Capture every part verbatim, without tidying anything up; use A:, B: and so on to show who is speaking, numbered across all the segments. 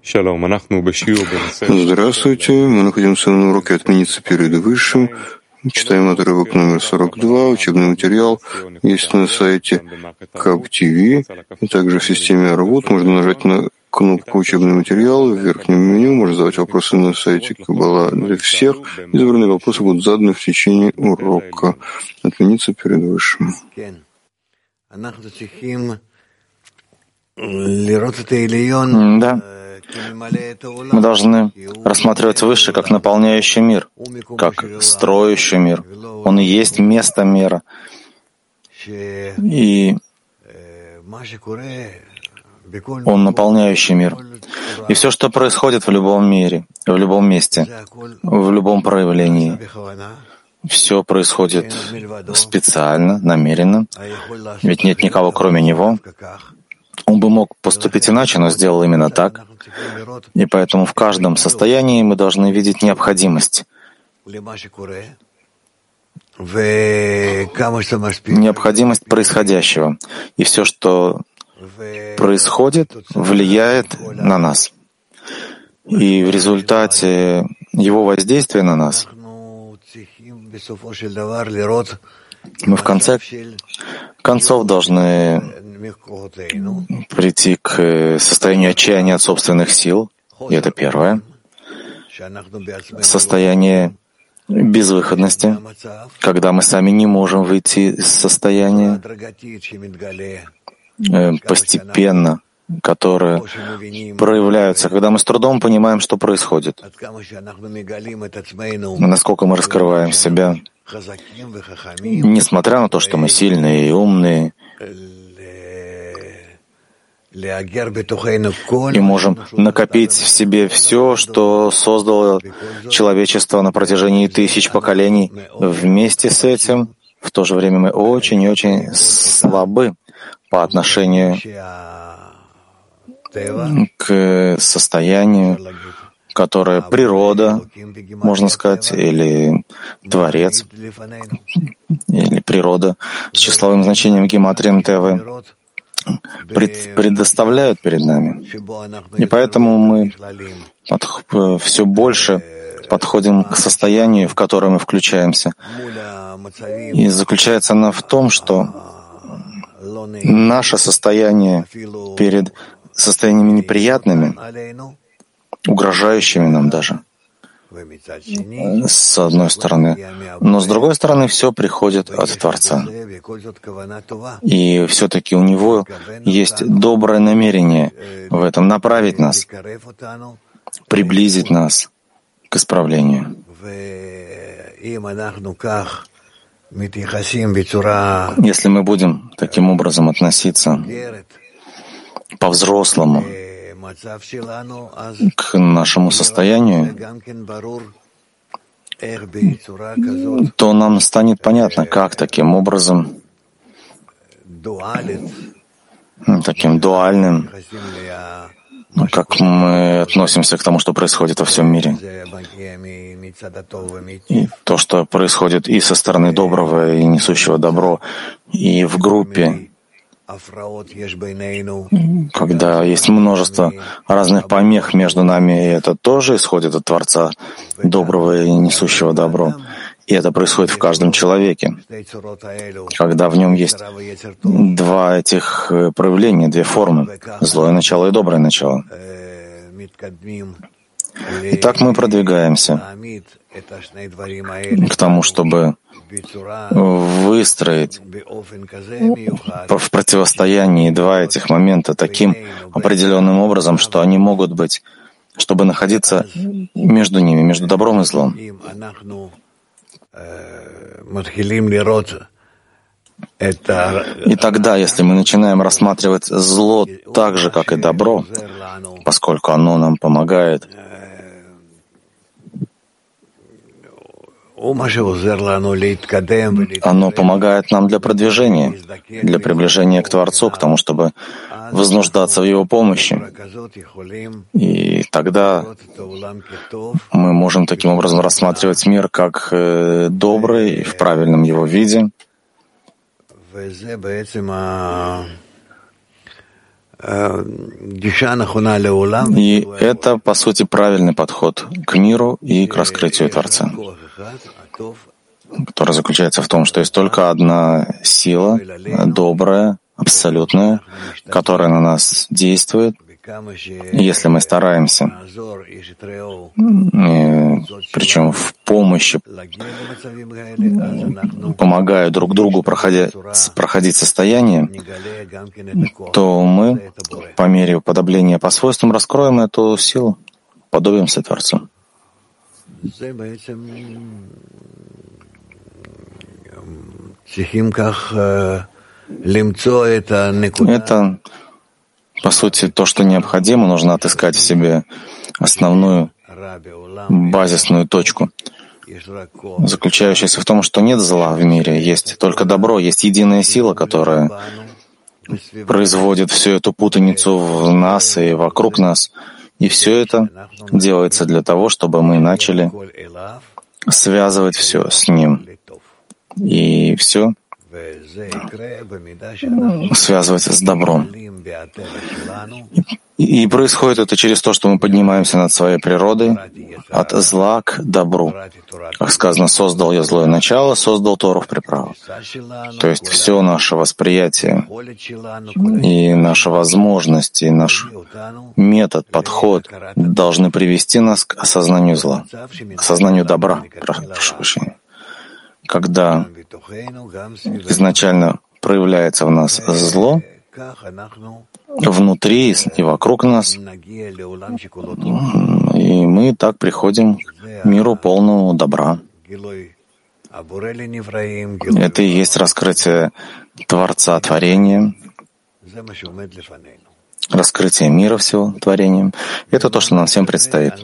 A: Здравствуйте, мы находимся на уроке «Отмениться перед Высшим». Читаем отрывок номер сорок два, учебный материал есть на сайте каб ти ви, и также в системе Арвуд можно нажать на кнопку «Учебный материал» в верхнем меню, можно задавать вопросы на сайте Каббала для всех. Избранные вопросы будут заданы в течение урока. «Отмениться перед Высшим».
B: Да. Мы должны рассматривать Высший как наполняющий мир, как строящий мир. Он и есть место мира. И Он наполняющий мир. И все, что происходит в любом мире, в любом месте, в любом проявлении, все происходит специально, намеренно. Ведь нет никого, кроме Него. Он бы мог поступить иначе, но сделал именно так. И поэтому в каждом состоянии мы должны видеть необходимость. Необходимость происходящего. И все, что происходит, влияет на нас. И в результате его воздействия на нас мы в конце концов должны прийти к состоянию отчаяния от собственных сил, и это первое. Состояние безвыходности, когда мы сами не можем выйти из состояния, постепенно, которые проявляются, когда мы с трудом понимаем, что происходит, насколько мы раскрываем себя, несмотря на то, что мы сильные и умные, и можем накопить в себе все, что создало человечество на протяжении тысяч поколений. Вместе с этим, в то же время мы очень и очень слабы по отношению к состоянию, которое природа, можно сказать, или Творец, или природа с числовым значением гематрии Тевы пред, предоставляют перед нами. И поэтому мы под, все больше подходим к состоянию, в которое мы включаемся. И заключается оно в том, что наше состояние перед состояниями неприятными, угрожающими нам даже, с одной стороны. Но с другой стороны, все приходит от Творца. И все-таки у Него есть доброе намерение в этом направить нас, приблизить нас к исправлению. Если мы будем таким образом относиться по-взрослому к нашему состоянию, то нам станет понятно, как таким образом, таким дуальным, как мы относимся к тому, что происходит во всем мире. И то, что происходит и со стороны доброго, и несущего добро, и в группе, когда есть множество разных помех между нами, и это тоже исходит от Творца, доброго и несущего добро. И это происходит в каждом человеке, когда в нем есть два этих проявления, две формы — злое начало и доброе начало. И так мы продвигаемся к тому, чтобы выстроить в противостоянии два этих момента таким определенным образом, что они могут быть, чтобы находиться между ними, между добром и злом. И тогда, если мы начинаем рассматривать зло так же, как и добро, поскольку оно нам помогает, оно помогает нам для продвижения, для приближения к Творцу, к тому, чтобы вознуждаться в Его помощи. И тогда мы можем таким образом рассматривать мир как добрый, в правильном его виде. И это, по сути, правильный подход к миру и к раскрытию Творца, который заключается в том, что есть только одна сила, добрая, абсолютная, которая на нас действует. И если мы стараемся, причем в помощи, помогая друг другу проходить, проходить состояние, то мы, по мере уподобления по свойствам, раскроем эту силу, подобимся Творцу. Это, по сути, то, что необходимо. Нужно отыскать в себе основную базисную точку, заключающуюся в том, что нет зла в мире, есть только добро, есть единая сила, которая производит всю эту путаницу в нас и вокруг нас. И все это делается для того, чтобы мы начали связывать все с Ним. И все связывать с добром. И происходит это через то, что мы поднимаемся над своей природой, от зла к добру. Как сказано, создал я злое начало, создал Тору в приправу. То есть все наше восприятие и наша возможность, и наш метод, подход должны привести нас к осознанию зла, к осознанию добра, прошу прощения. Когда изначально проявляется в нас зло, внутри и вокруг нас, и мы так приходим к миру полному добра. Это и есть раскрытие Творца творения, раскрытие мира всего творением. Это то, что нам всем предстоит.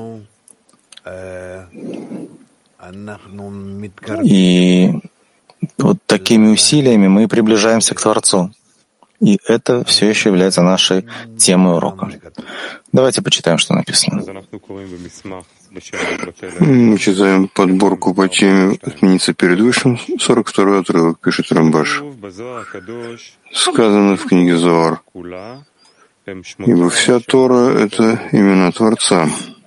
B: И вот такими усилиями мы приближаемся к Творцу. И это все еще является нашей темой урока. Давайте почитаем, что написано.
A: Мы читаем подборку по теме «Отмениться перед Высшим», сорок второй отрывок, пишет Рамбаш. Сказано в книге Зоар: «Ибо вся Тора — это имена Творца,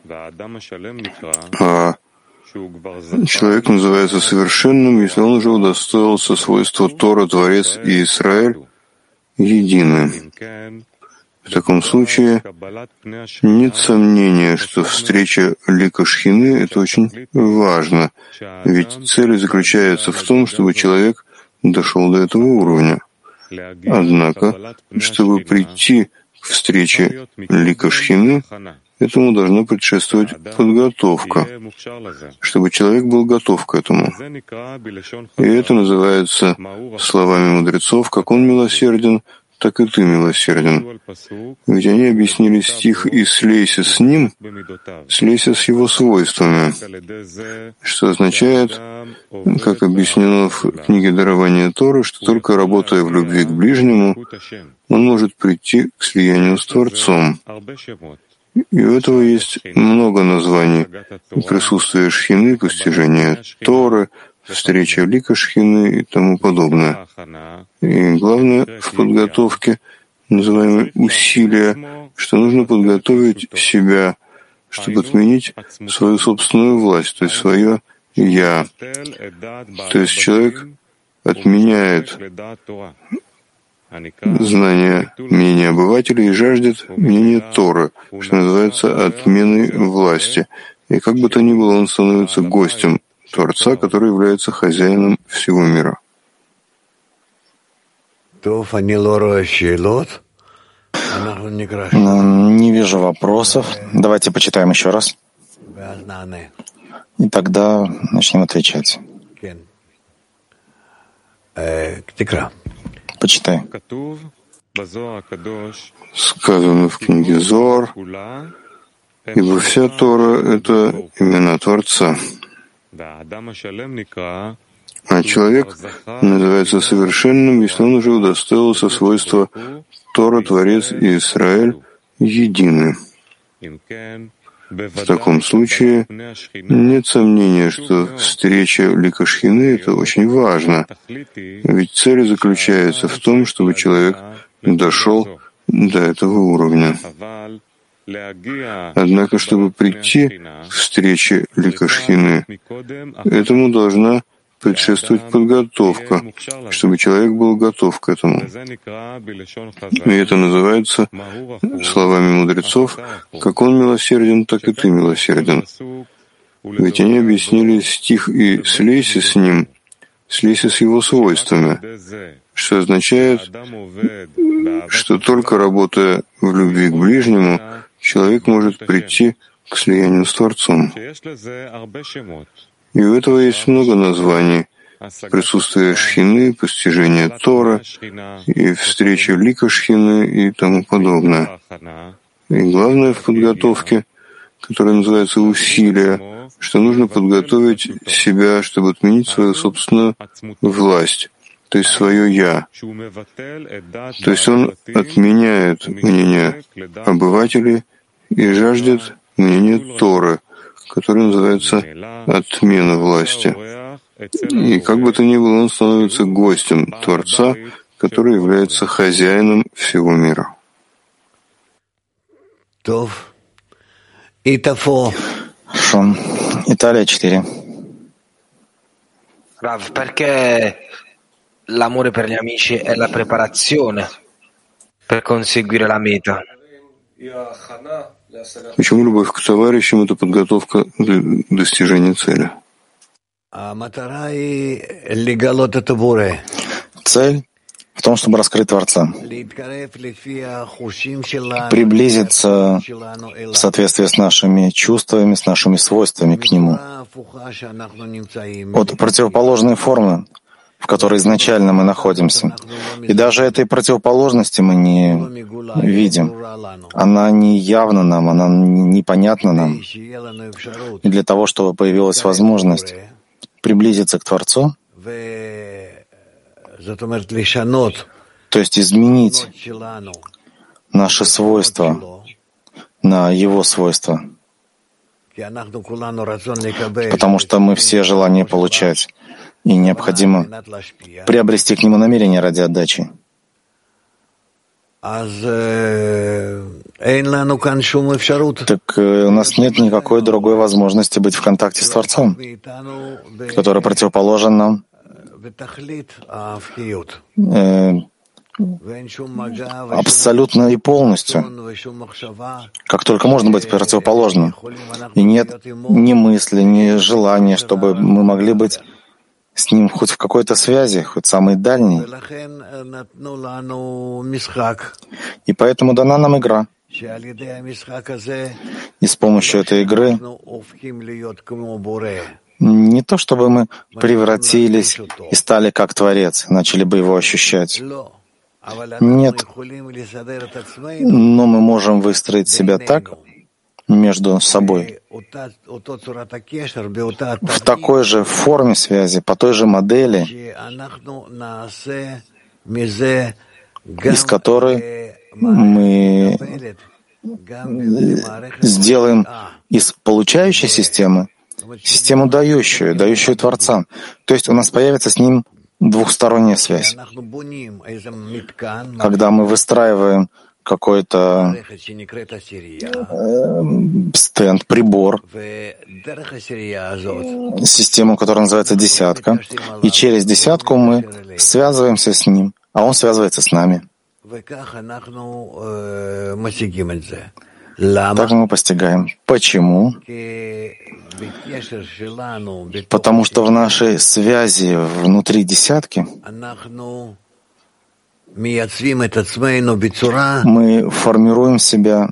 A: а человек называется совершенным, если он уже удостоился свойства Тора, Творец и Израиль едины. В таком случае нет сомнения, что встреча лика Шхины — это очень важно, ведь цель заключается в том, чтобы человек дошел до этого уровня. Однако, чтобы прийти к встрече лика Шхины, этому должна предшествовать подготовка, чтобы человек был готов к этому. И это называется словами мудрецов: как он милосерден, так и ты милосерден. Ведь они объяснили стих «И слейся с ним», слейся с его свойствами, что означает, как объяснено в книге «Дарование Торы», что только работая в любви к ближнему, он может прийти к слиянию с Творцом. И у этого есть много названий: присутствие Шхины, постижение Торы, встреча лика Шхины и тому подобное. И главное в подготовке, называемые усилия, что нужно подготовить себя, чтобы отменить свою собственную власть, то есть свое «я». То есть человек отменяет знание мнения обывателей и жаждет мнения Торы, что называется отменой власти. И как бы то ни было, он становится гостем Творца, который является хозяином всего мира.
B: Не вижу вопросов. Давайте почитаем еще раз. И тогда начнем отвечать. Почитай.
A: Сказано в книге Зоар: «Ибо вся Тора — это имена Творца, а человек называется совершенным, если он уже удостоился свойства Тора, Творец и Израиль едины». В таком случае нет сомнения, что встреча лика Шхины — это очень важно, ведь цель заключается в том, чтобы человек дошел до этого уровня. Однако, чтобы прийти к встрече лика Шхины, этому должна предшествовать подготовка, чтобы человек был готов к этому. И это называется, словами мудрецов, как он милосерден, так и ты милосерден. Ведь они объяснили стих и «слейся с ним», «слейся с его свойствами», что означает, что только работая в любви к ближнему, человек может прийти к слиянию с Творцом. И у этого есть много названий. Присутствие Шхины, постижение Тора, и встреча лика Шхины и тому подобное. И главное в подготовке, которая называется усилие, что нужно подготовить себя, чтобы отменить свою собственную власть, то есть свое «я». То есть он отменяет мнение обывателей и жаждет мнения Торы, которое называется «отмена власти». И как бы то ни было, он становится гостем Творца, который является хозяином всего мира.
B: Хорошо. Италия четыре.
C: Rav, perché l'amore per gli amici è la preparazione per conseguire la meta?
A: Почему любовь к товарищам — это подготовка для достижения цели?
B: Цель в том, чтобы раскрыть Творца, приблизиться в соответствии с нашими чувствами, с нашими свойствами к Нему, от противоположной формы, в которой изначально мы находимся. И даже этой противоположности мы не видим. Она не явна нам, она непонятна нам. И для того, чтобы появилась возможность приблизиться к Творцу, то есть изменить наши свойства на Его свойства, потому что мы все желания получать, и необходимо приобрести к Нему намерение ради отдачи. Так э, у нас нет никакой другой возможности быть в контакте с Творцом, который противоположен нам э, абсолютно и полностью, как только можно быть противоположным. И нет ни мысли, ни желания, чтобы мы могли быть с Ним хоть в какой-то связи, хоть самой дальней. И поэтому дана нам игра. И с помощью этой игры не то, чтобы мы превратились и стали как Творец, начали бы Его ощущать. Нет. Но мы можем выстроить себя так между собой, в такой же форме связи, по той же модели, из которой мы сделаем из получающей системы систему дающую, дающую Творца. То есть у нас появится с Ним двухсторонняя связь. Когда мы выстраиваем какой-то э, стенд, прибор, систему, которая называется десятка, и через десятку мы связываемся с Ним, а Он связывается с нами. Так мы постигаем. Почему? Потому что в нашей связи внутри десятки мы формируем себя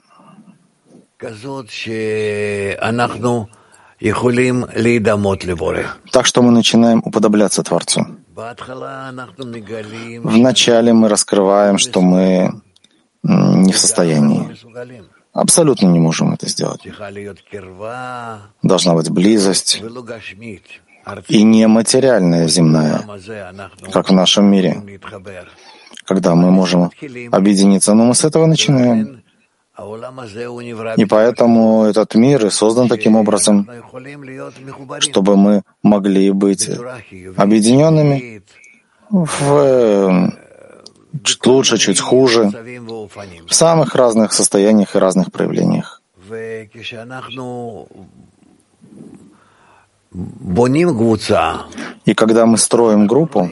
B: так, что мы начинаем уподобляться Творцу. Вначале мы раскрываем, что мы не в состоянии. Абсолютно не можем это сделать. Должна быть близость, и не материальная, земная, как в нашем мире, когда мы можем объединиться. Но мы с этого начинаем. И поэтому этот мир и создан таким образом, чтобы мы могли быть объединенными в чуть лучше, чуть хуже, в самых разных состояниях и разных проявлениях. И когда мы строим группу,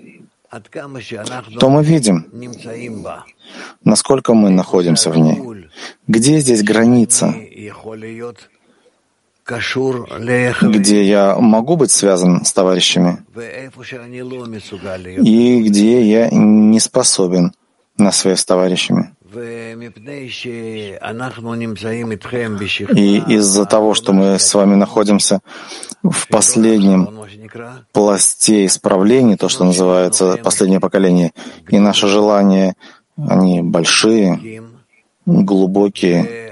B: то мы видим, насколько мы находимся в ней. Где здесь граница, где я могу быть связан с товарищами, и где я не способен на связь с товарищами. И из-за того, что мы с вами находимся в последнем пласте исправлений, то, что называется последнее поколение, и наши желания, они большие, глубокие,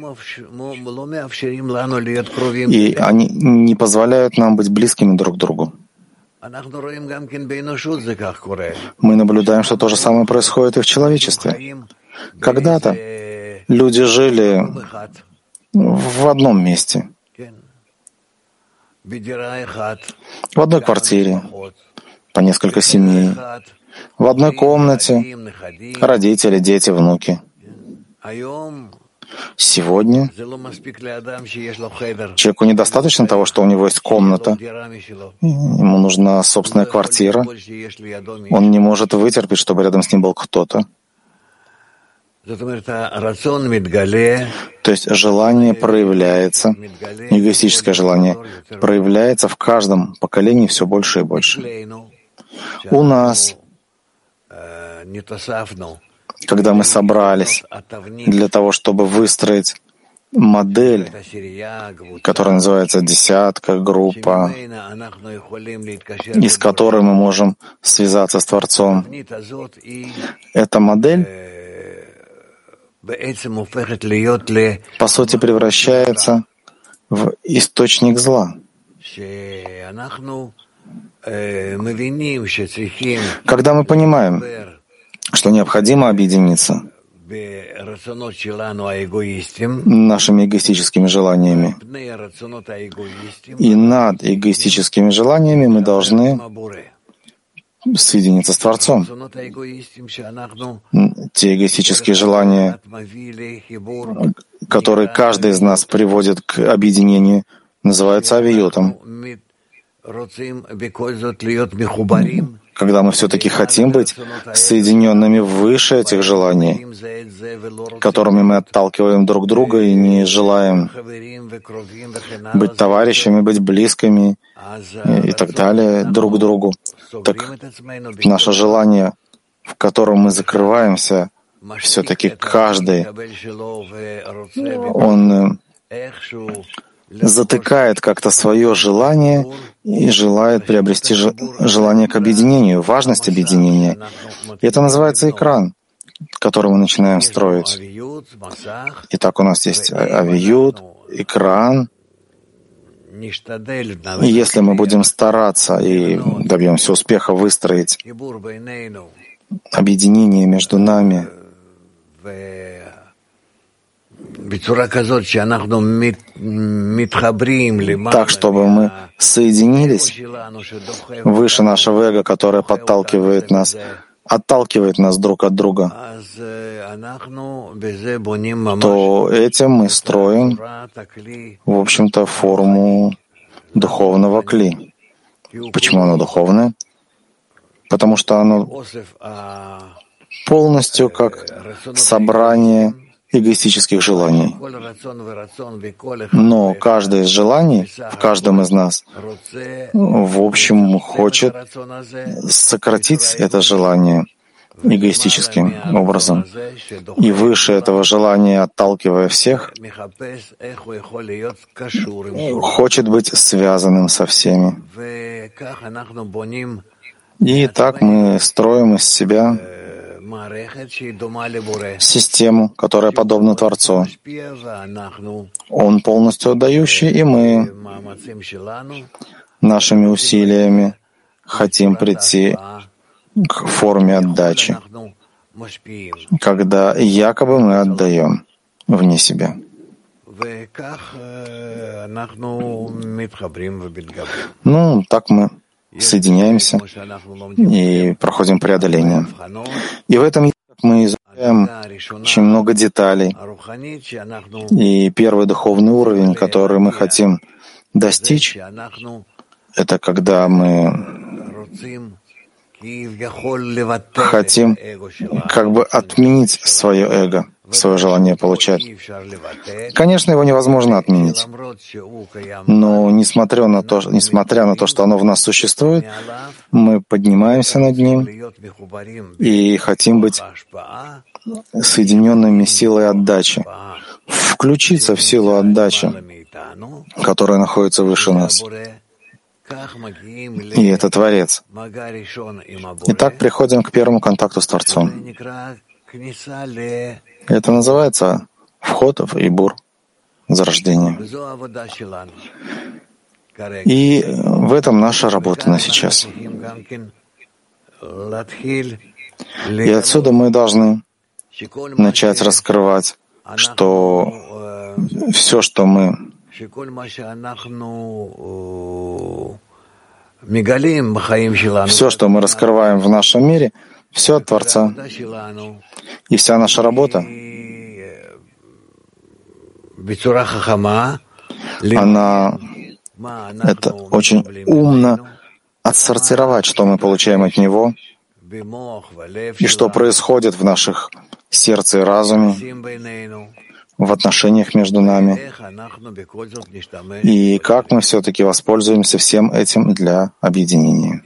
B: и они не позволяют нам быть близкими друг к другу. Мы наблюдаем, что то же самое происходит и в человечестве. Когда-то люди жили в одном месте, в одной квартире, по несколько семей, в одной комнате, родители, дети, внуки. Сегодня человеку недостаточно того, что у него есть комната, ему нужна собственная квартира, он не может вытерпеть, чтобы рядом с ним был кто-то. То есть желание проявляется, эгоистическое желание проявляется в каждом поколении все больше и больше. У нас, когда мы собрались для того, чтобы выстроить модель, которая называется десятка, группа, из которой мы можем связаться с Творцом, эта модель по сути превращается в источник зла. Когда мы понимаем, что необходимо объединиться нашими эгоистическими желаниями, и над эгоистическими желаниями мы должны соединиться с Творцом. Те эгоистические желания, которые каждый из нас приводит к объединению, называются авиютом. Когда мы все-таки хотим быть соединенными выше этих желаний, которыми мы отталкиваем друг друга и не желаем быть товарищами, быть близкими и так далее друг к другу, так наше желание, в котором мы закрываемся, все-таки каждый, он затыкает как-то свое желание и желает приобрести желание к объединению, важность объединения. И это называется экран, который мы начинаем строить. Итак, у нас есть авиют, экран. И если мы будем стараться и добьемся успеха выстроить объединение между нами, так, чтобы мы соединились выше нашего эго, которое подталкивает нас, отталкивает нас друг от друга, то этим мы строим, в общем-то, форму духовного кли. Почему оно духовное? Потому что оно полностью как собрание эгоистических желаний. Но каждое из желаний в каждом из нас, в общем, хочет сократить это желание эгоистическим образом. И выше этого желания, отталкивая всех, хочет быть связанным со всеми. И так мы строим из себя систему, которая подобна Творцу. Он полностью отдающий, и мы нашими усилиями хотим прийти к форме отдачи, когда якобы мы отдаем вне себя. Ну, так мы соединяемся и проходим преодоление. И в этом мы изучаем очень много деталей. И первый духовный уровень, который мы хотим достичь, это когда мы хотим как бы отменить свое эго, свое желание получать. Конечно, его невозможно отменить. Но несмотря на то, несмотря на то, что оно в нас существует, мы поднимаемся над ним и хотим быть соединенными силой отдачи, включиться в силу отдачи, которая находится выше нас. И это Творец. Итак, приходим к первому контакту с Творцом. Это называется вход в Ибур, зарождение. И в этом наша работа на сейчас. И отсюда мы должны начать раскрывать, что все, что мы Все, что мы раскрываем в нашем мире, все от Творца. И вся наша работа, она это очень умно отсортировать, что мы получаем от Него, и что происходит в наших сердце и разуме, в отношениях между нами, и как мы все-таки воспользуемся всем этим для объединения.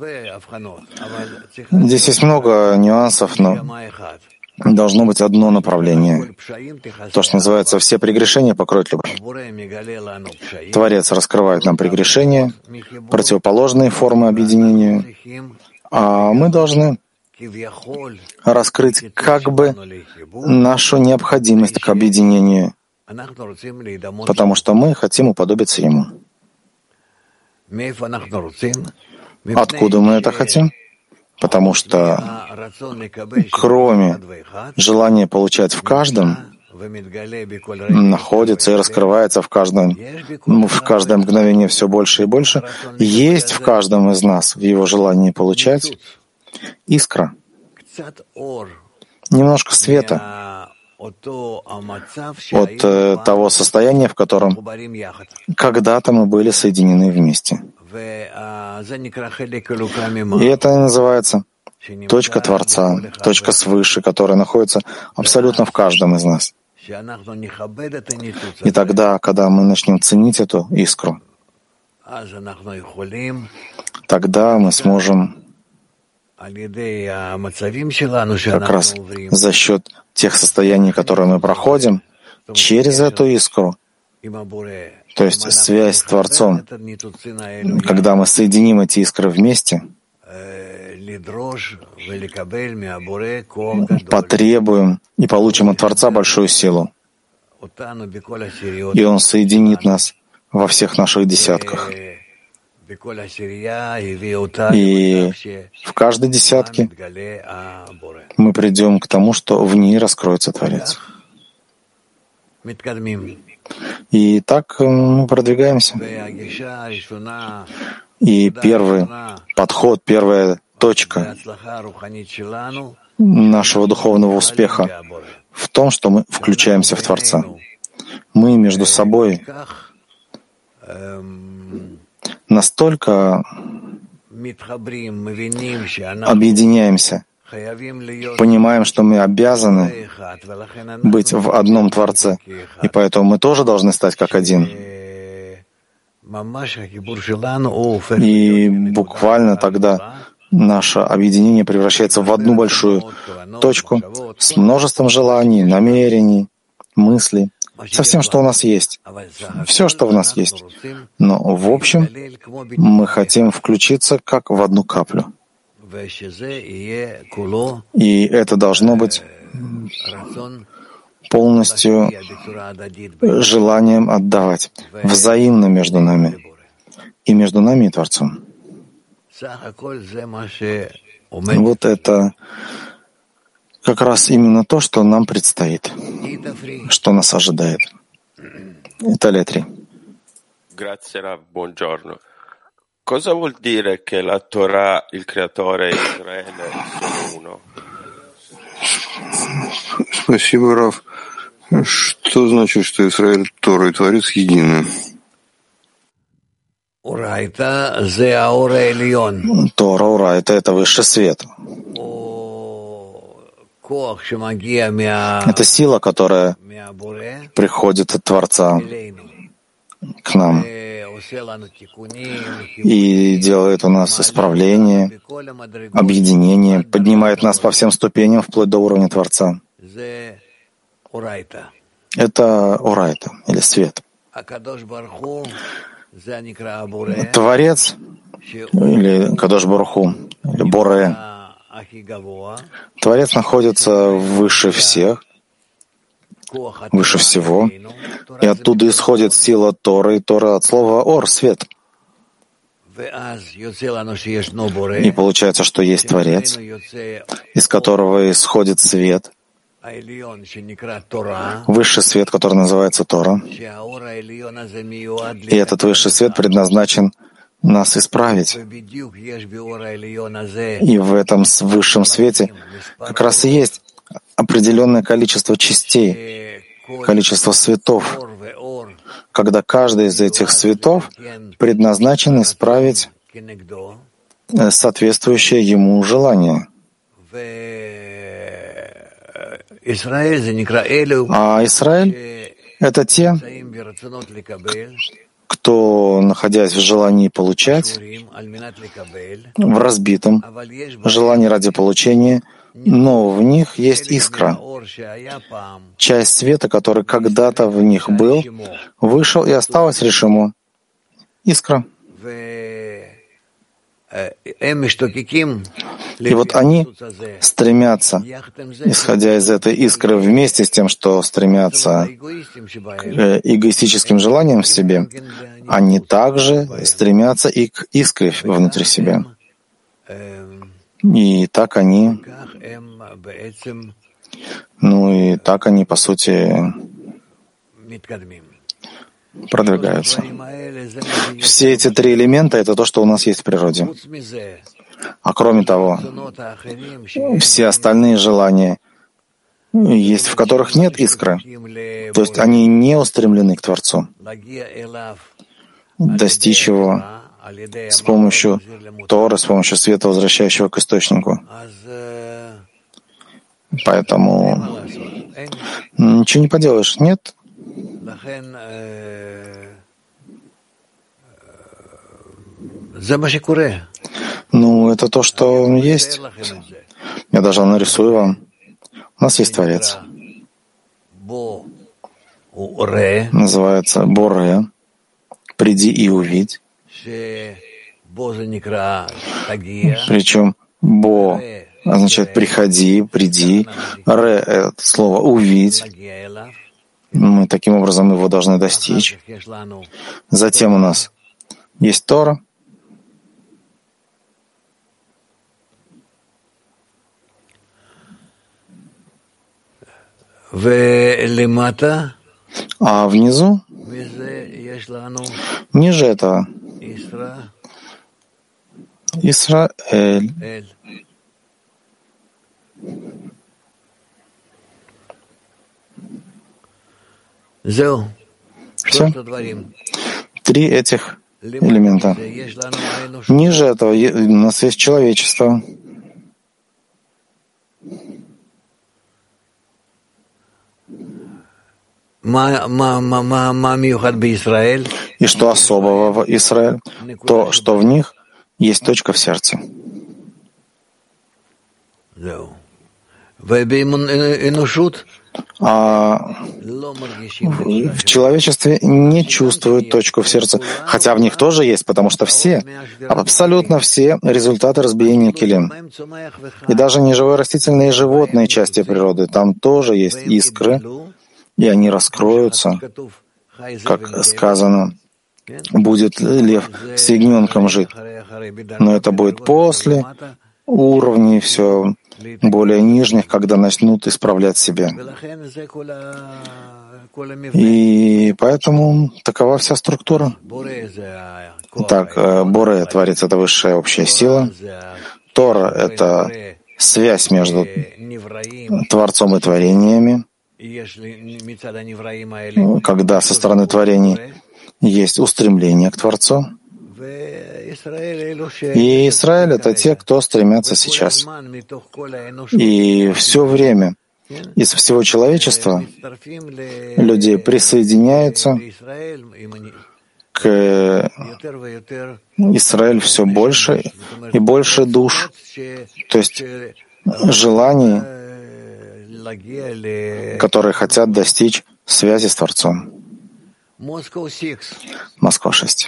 B: Здесь есть много нюансов, но должно быть одно направление. То, что называется «все прегрешения покроют любовь». Творец раскрывает нам прегрешения, противоположные формы объединения, а мы должны раскрыть как бы нашу необходимость к объединению, потому что мы хотим уподобиться Ему. Откуда мы это хотим? Потому что кроме желания получать в каждом, находится и раскрывается в каждом, в каждое мгновение все больше и больше, есть в каждом из нас, в его желании получать, искра, немножко света от э, того состояния, в котором когда-то мы были соединены вместе. И это называется точка Творца, точка свыше, которая находится абсолютно в каждом из нас. И тогда, когда мы начнем ценить эту искру, тогда мы сможем как раз за счет тех состояний, которые мы проходим, через эту искру, то есть связь с Творцом, когда мы соединим эти искры вместе, потребуем и получим от Творца большую силу. И Он соединит нас во всех наших десятках. И в каждой десятке мы придем к тому, что в ней раскроется Творец. И так мы продвигаемся. И первый подход, первая точка нашего духовного успеха в том, что мы включаемся в Творца. Мы между собой настолько объединяемся, понимаем, что мы обязаны быть в одном Творце, и поэтому мы тоже должны стать как один. И буквально тогда наше объединение превращается в одну большую точку с множеством желаний, намерений, мыслей, со всем, что у нас есть, все, что в нас есть. Но в общем мы хотим включиться как в одну каплю. И это должно быть полностью желанием отдавать, взаимно между нами, и между нами и Творцом. Вот это как раз именно то, что нам предстоит, что нас ожидает. Италия три.
D: cosa vuol dire che la Torah, il creatore e Israele sono uno?
A: Спасибо, Рав. Что значит, что Израиль, Тора и Творец едины?
B: Тора, Урайта — это высший свет. Это сила, которая приходит от Творца к нам и делает у нас исправление, объединение, поднимает нас по всем ступеням вплоть до уровня Творца. Это Урайта, или свет. Творец, или Кадош Баруху, или Боре. Творец находится выше всех, выше всего, и оттуда исходит сила Торы, и Тора от слова «ор» — свет. И получается, что есть Творец, из которого исходит свет, высший свет, который называется Тора. И этот высший свет предназначен нас исправить. И в этом высшем свете как раз и есть определенное количество частей, количество светов, когда каждый из этих светов предназначен исправить соответствующее ему желание. А Израиль — это те, кто, находясь в желании получать, в разбитом желании ради получения, но в них есть искра, часть света, который когда-то в них был, вышел и осталась решимо. Искра. И вот они стремятся, исходя из этой искры, вместе с тем, что стремятся к эгоистическим желаниям в себе, они также стремятся и к искре внутри себя. И так они, ну и так они, по сути, продвигаются. Все эти три элемента — это то, что у нас есть в природе. А кроме того, все остальные желания есть, в которых нет искры. То есть они не устремлены к Творцу. Достичь его с помощью Торы, с помощью света, возвращающего к источнику. Поэтому ничего не поделаешь. Нет. Ну, это то, что есть. Я даже нарисую вам. У нас есть Творец. Называется Боре. Приди и увидь. Причем Бо означает приходи, приди. Ре — это слово увидь. Мы таким образом его должны достичь. Затем у нас есть Тора. А внизу, ниже этого, Исраэль. Все. Три этих элемента. Ниже этого у нас есть человечество. И что особого в Израиле? То, что в них есть точка в сердце. А в человечестве не чувствуют точку в сердце, хотя в них тоже есть, потому что все, абсолютно все результаты разбиения килим. И даже неживые растительные и животные части природы, там тоже есть искры, и они раскроются, как сказано, будет лев с ягненком жить. Но это будет после уровней все более нижних, когда начнут исправлять себя. И поэтому такова вся структура. Так, Боре, Творец — это высшая общая сила. Тора — это связь между Творцом и творениями, когда со стороны творений есть устремление к Творцу. И Израиль — это те, кто стремятся сейчас. И все время из всего человечества люди присоединяются к Израилю все больше и больше душ, то есть желаний, которые хотят достичь связи с Творцом. Москва шесть.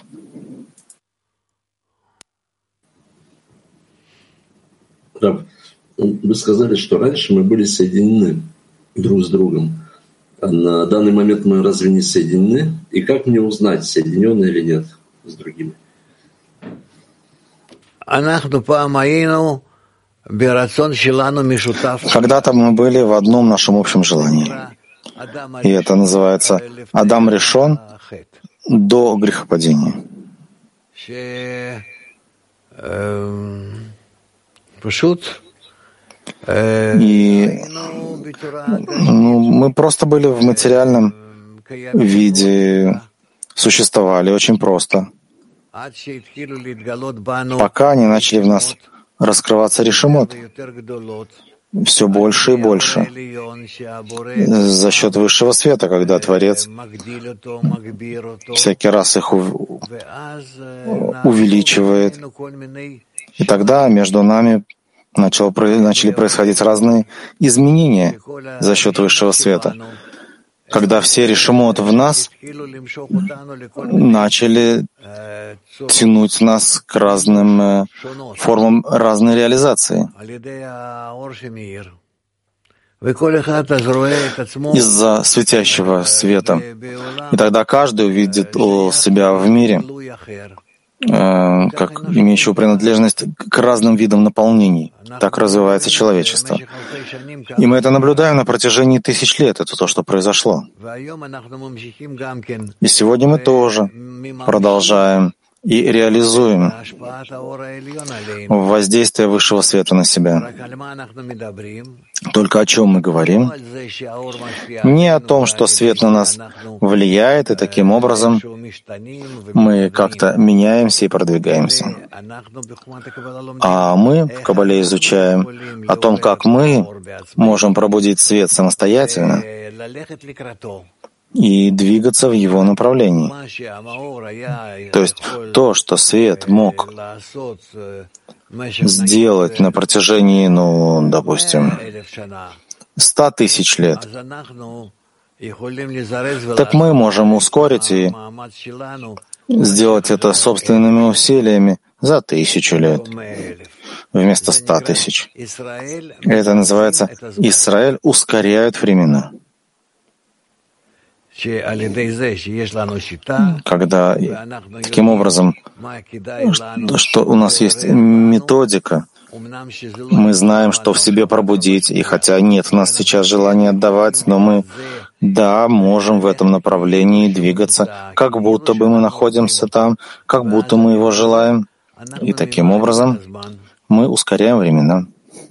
E: Вы сказали, что раньше мы были соединены друг с другом. А на данный момент мы разве не соединены? И как мне узнать, соединены или нет с другими?
B: Когда-то мы были в одном нашем общем желании. И это называется Адам Ришон до грехопадения. И ну, мы просто были в материальном виде, существовали очень просто, пока не начали в нас раскрываться решимот все больше и больше за счет высшего света, когда Творец всякий раз их увеличивает. И тогда между нами начало, начали происходить разные изменения за счет высшего света, когда все решимот в нас начали тянуть нас к разным формам разной реализации. Из-за светящего света. И тогда каждый увидит себя в мире как имеющего принадлежность к разным видам наполнений. Так развивается человечество. И мы это наблюдаем на протяжении тысяч лет. Это то, что произошло. И сегодня мы тоже продолжаем и реализуем воздействие высшего света на себя. Только о чем мы говорим? Не о том, что свет на нас влияет, и таким образом мы как-то меняемся и продвигаемся. А мы в Кабале изучаем о том, как мы можем пробудить свет самостоятельно и двигаться в его направлении. То есть то, что свет мог сделать на протяжении, ну, допустим, ста тысяч лет, так мы можем ускорить и сделать это собственными усилиями за тысячу лет вместо ста тысяч. Это называется «Израиль ускоряет времена». Когда таким образом, что у нас есть методика, мы знаем, что в себе пробудить, и хотя нет у нас сейчас желания отдавать, но мы, да, можем в этом направлении двигаться, как будто бы мы находимся там, как будто мы его желаем, и таким образом мы ускоряем времена.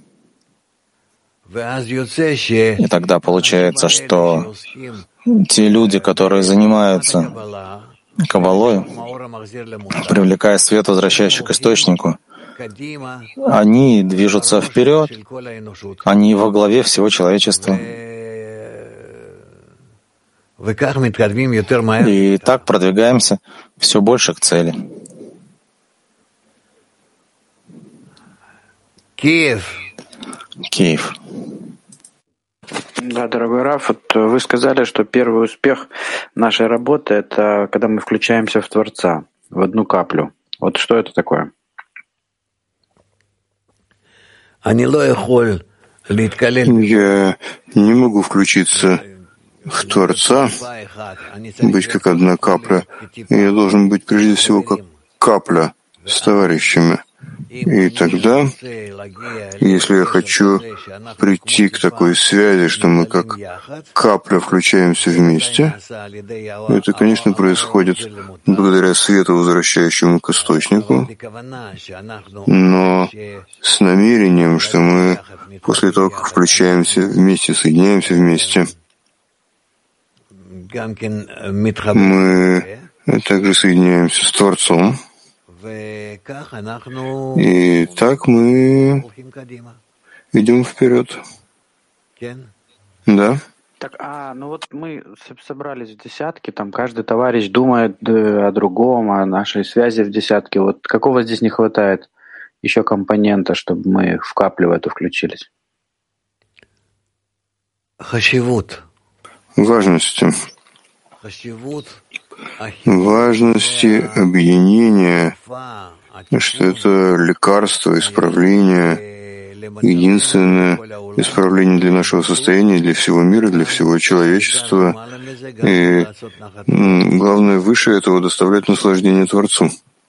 B: И тогда получается, что те люди, которые занимаются кабалой, привлекая свет, возвращающий к источнику, они движутся вперед, они во главе всего человечества. И так продвигаемся все больше к цели.
F: Киев.
B: Киев.
F: Да, дорогой Раф, вот вы сказали, что первый успех нашей работы — это когда мы включаемся в Творца, в одну каплю. Вот что это такое?
A: Я не могу включиться в Творца, быть как одна капля. Я должен быть прежде всего как капля с товарищами. И тогда, если я хочу прийти к такой связи, что мы как капля включаемся вместе, это, конечно, происходит благодаря свету, возвращающему к источнику, но с намерением, что мы после того, как включаемся вместе, соединяемся вместе, мы также соединяемся с Творцом, и так мы идем вперед. Да?
F: Так, а, ну вот мы собрались в десятке, там каждый товарищ думает о другом, о нашей связи в десятке. Вот какого здесь не хватает еще компонента, чтобы мы в каплю в эту включились?
A: Важности. Важности объединения, что это лекарство, исправление, единственное исправление для нашего состояния, для всего мира, для всего человечества. И главное, выше этого доставлять наслаждение Творцу.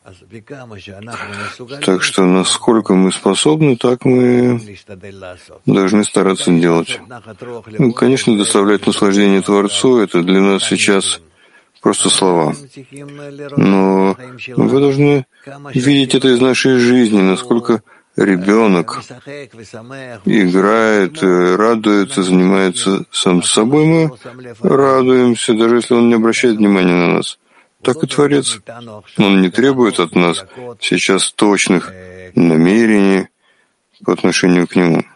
A: Так что насколько мы способны, так мы должны стараться делать. Ну, конечно, доставлять наслаждение Творцу — это для нас сейчас просто слова. Но вы должны видеть это из нашей жизни, насколько ребенок играет, радуется, занимается сам собой. Мы радуемся, даже если он не обращает внимания на нас. Так и Творец. Он не требует от нас сейчас точных намерений по отношению к Нему.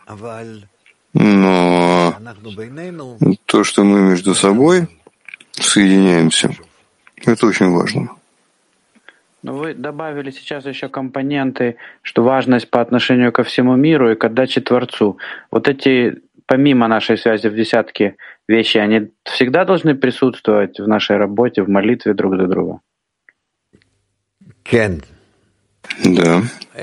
A: Но то, что мы между собой соединяемся, это очень важно.
F: Но вы добавили сейчас еще компоненты, что важность по отношению ко всему миру и к отдаче Творцу. Вот эти, помимо нашей связи в десятке, вещи, они всегда должны присутствовать в нашей работе, в молитве друг для друга?
A: Да.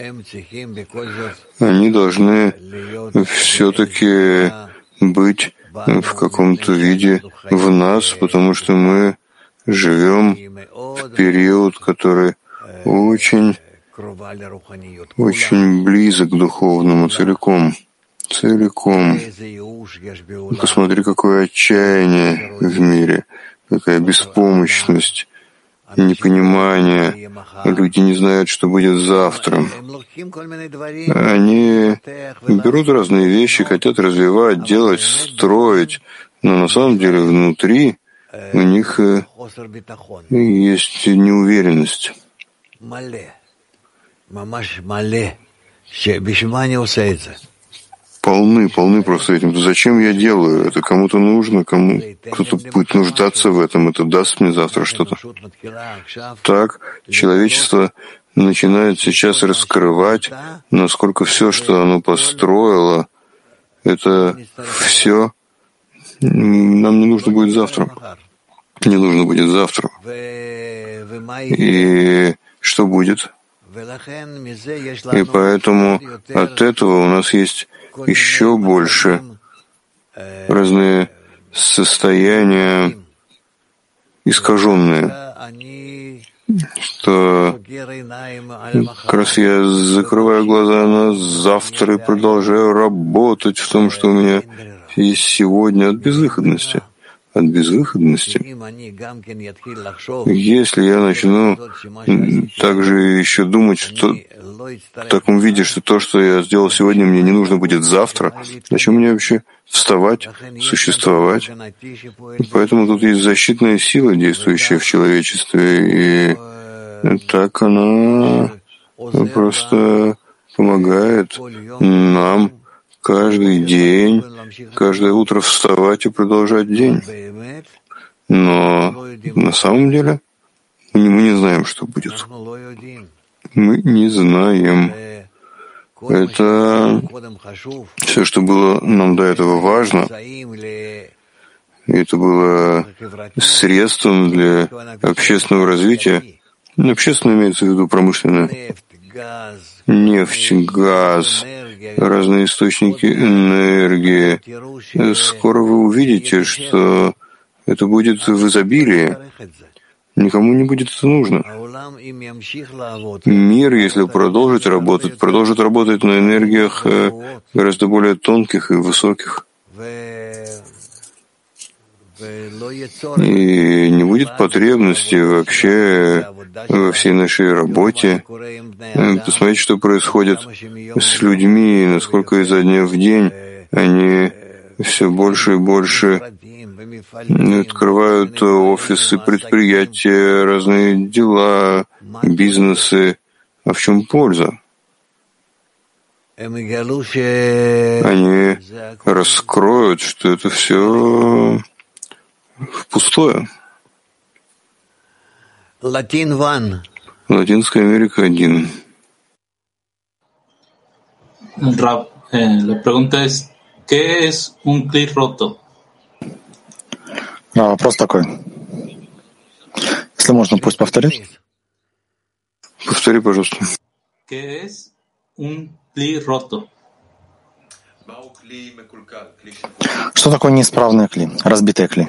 A: Они должны все-таки быть в каком-то виде в нас, потому что мы живем в период, который очень, очень близок к духовному целиком. Целиком. Посмотри, какое отчаяние в мире, какая беспомощность, непонимание. Люди не знают, что будет завтра. Они берут разные вещи, хотят развивать, делать, строить, но на самом деле внутри у них есть неуверенность. Полны, полны просто этим. Зачем я делаю? Это кому-то нужно, кому кто-то будет нуждаться в этом, это даст мне завтра что-то. Так человечество начинает сейчас раскрывать, насколько все, что оно построило, это все нам не нужно будет завтра. Не нужно будет завтра. И что будет? И поэтому от этого у нас есть еще больше разные состояния искаженные, что как раз я закрываю глаза на завтра и продолжаю работать в том, что у меня есть сегодня, от безвыходности. От безвыходности. Если я начну также еще думать, что в таком виде, что то, что я сделал сегодня, мне не нужно будет завтра, зачем мне вообще вставать, существовать? Поэтому тут есть защитная сила, действующая в человечестве, и так она просто помогает нам каждый день, каждое утро вставать и продолжать день. Но на самом деле мы не знаем, что будет. Мы не знаем. Это все, что было нам до этого важно, это было средством для общественного развития. Общественное имеется в виду промышленное. Нефть, газ, разные источники энергии. Скоро вы увидите, что это будет в изобилии. никому не будет это нужно. Мир, если продолжит работать, продолжит работать на энергиях гораздо более тонких и высоких. И не будет потребности вообще во всей нашей работе. Посмотрите, что происходит с людьми, насколько изо дня в день они все больше и больше открывают офисы, предприятия, разные дела, бизнесы. А в чем польза? Они раскроют, что это все пустое. Латинская Америка один.
G: Rab, eh, la pregunta es, ¿qué es un cli roto?
B: А вопрос такой. Если можно, пусть повторит.
A: Повтори, пожалуйста.
G: ¿Qué es un cli roto?
B: Что такое неисправное кли, разбитое кли?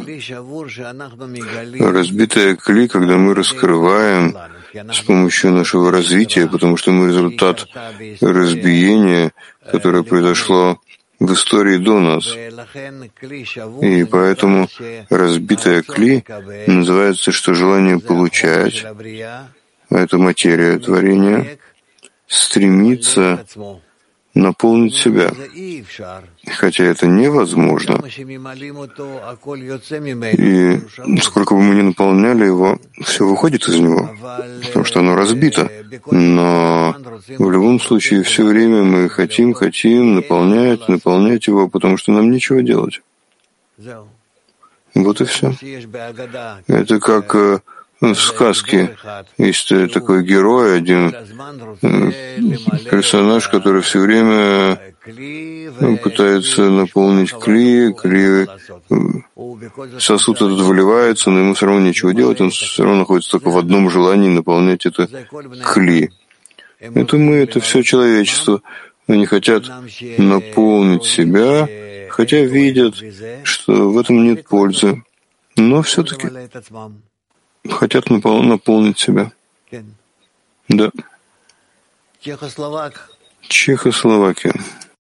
A: Разбитое кли, когда мы раскрываем с помощью нашего развития, потому что мы результат разбиения, которое произошло в истории до нас. И поэтому разбитое кли называется, что желание получать, это материя творения, стремится наполнить себя. Хотя это невозможно. И сколько бы мы ни наполняли его, все выходит из него, потому что оно разбито. Но в любом случае все время мы хотим, хотим наполнять, наполнять его, потому что нам нечего делать. Вот и все. Это как в сказке есть такой герой, один персонаж, который все время пытается наполнить кли, кли, сосуд этот выливается, но ему все равно нечего делать, он все равно находится только в одном желании наполнять это кли. Это мы, это все человечество. Они хотят наполнить себя, хотя видят, что в этом нет пользы, но все-таки хотят напол- наполнить себя. Да. Чехословакия.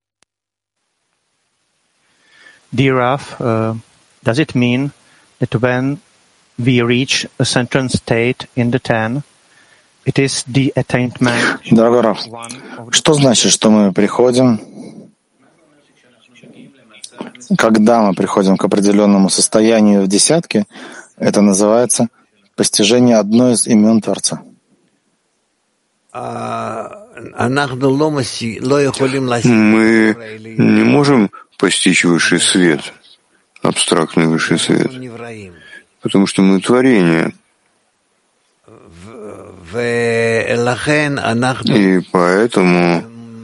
H: Dear Raf, uh, does it mean that when we reach a central state in the ten, it is the attainment?
B: Дорогой Раф, что значит, что мы приходим, когда мы приходим к определенному состоянию в десятке, это называется постижение одной из имен Творца?
A: Мы не можем постичь высший свет, абстрактный высший свет, потому что мы творение. И поэтому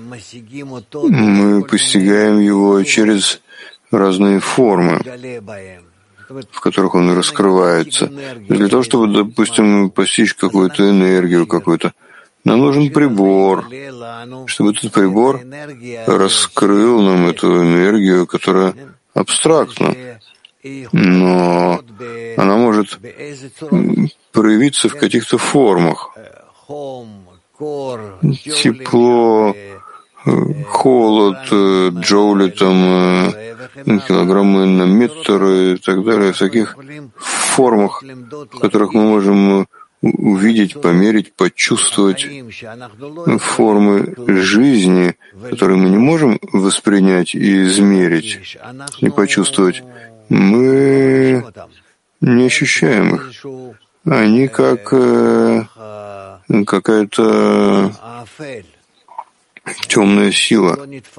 A: мы постигаем его через разные формы, в которых он раскрывается. Для того, чтобы, допустим, постичь какую-то энергию, какую-то, нам нужен прибор, чтобы этот прибор раскрыл нам эту энергию, которая абстрактна, но она может проявиться в каких-то формах. Тепло, холод, джоули, там, килограммы на метр и так далее, в таких формах, в которых мы можем увидеть, померить, почувствовать формы жизни, которые мы не можем воспринять и измерить, и почувствовать. Мы не ощущаем их. Они как э, какая-то темная сила,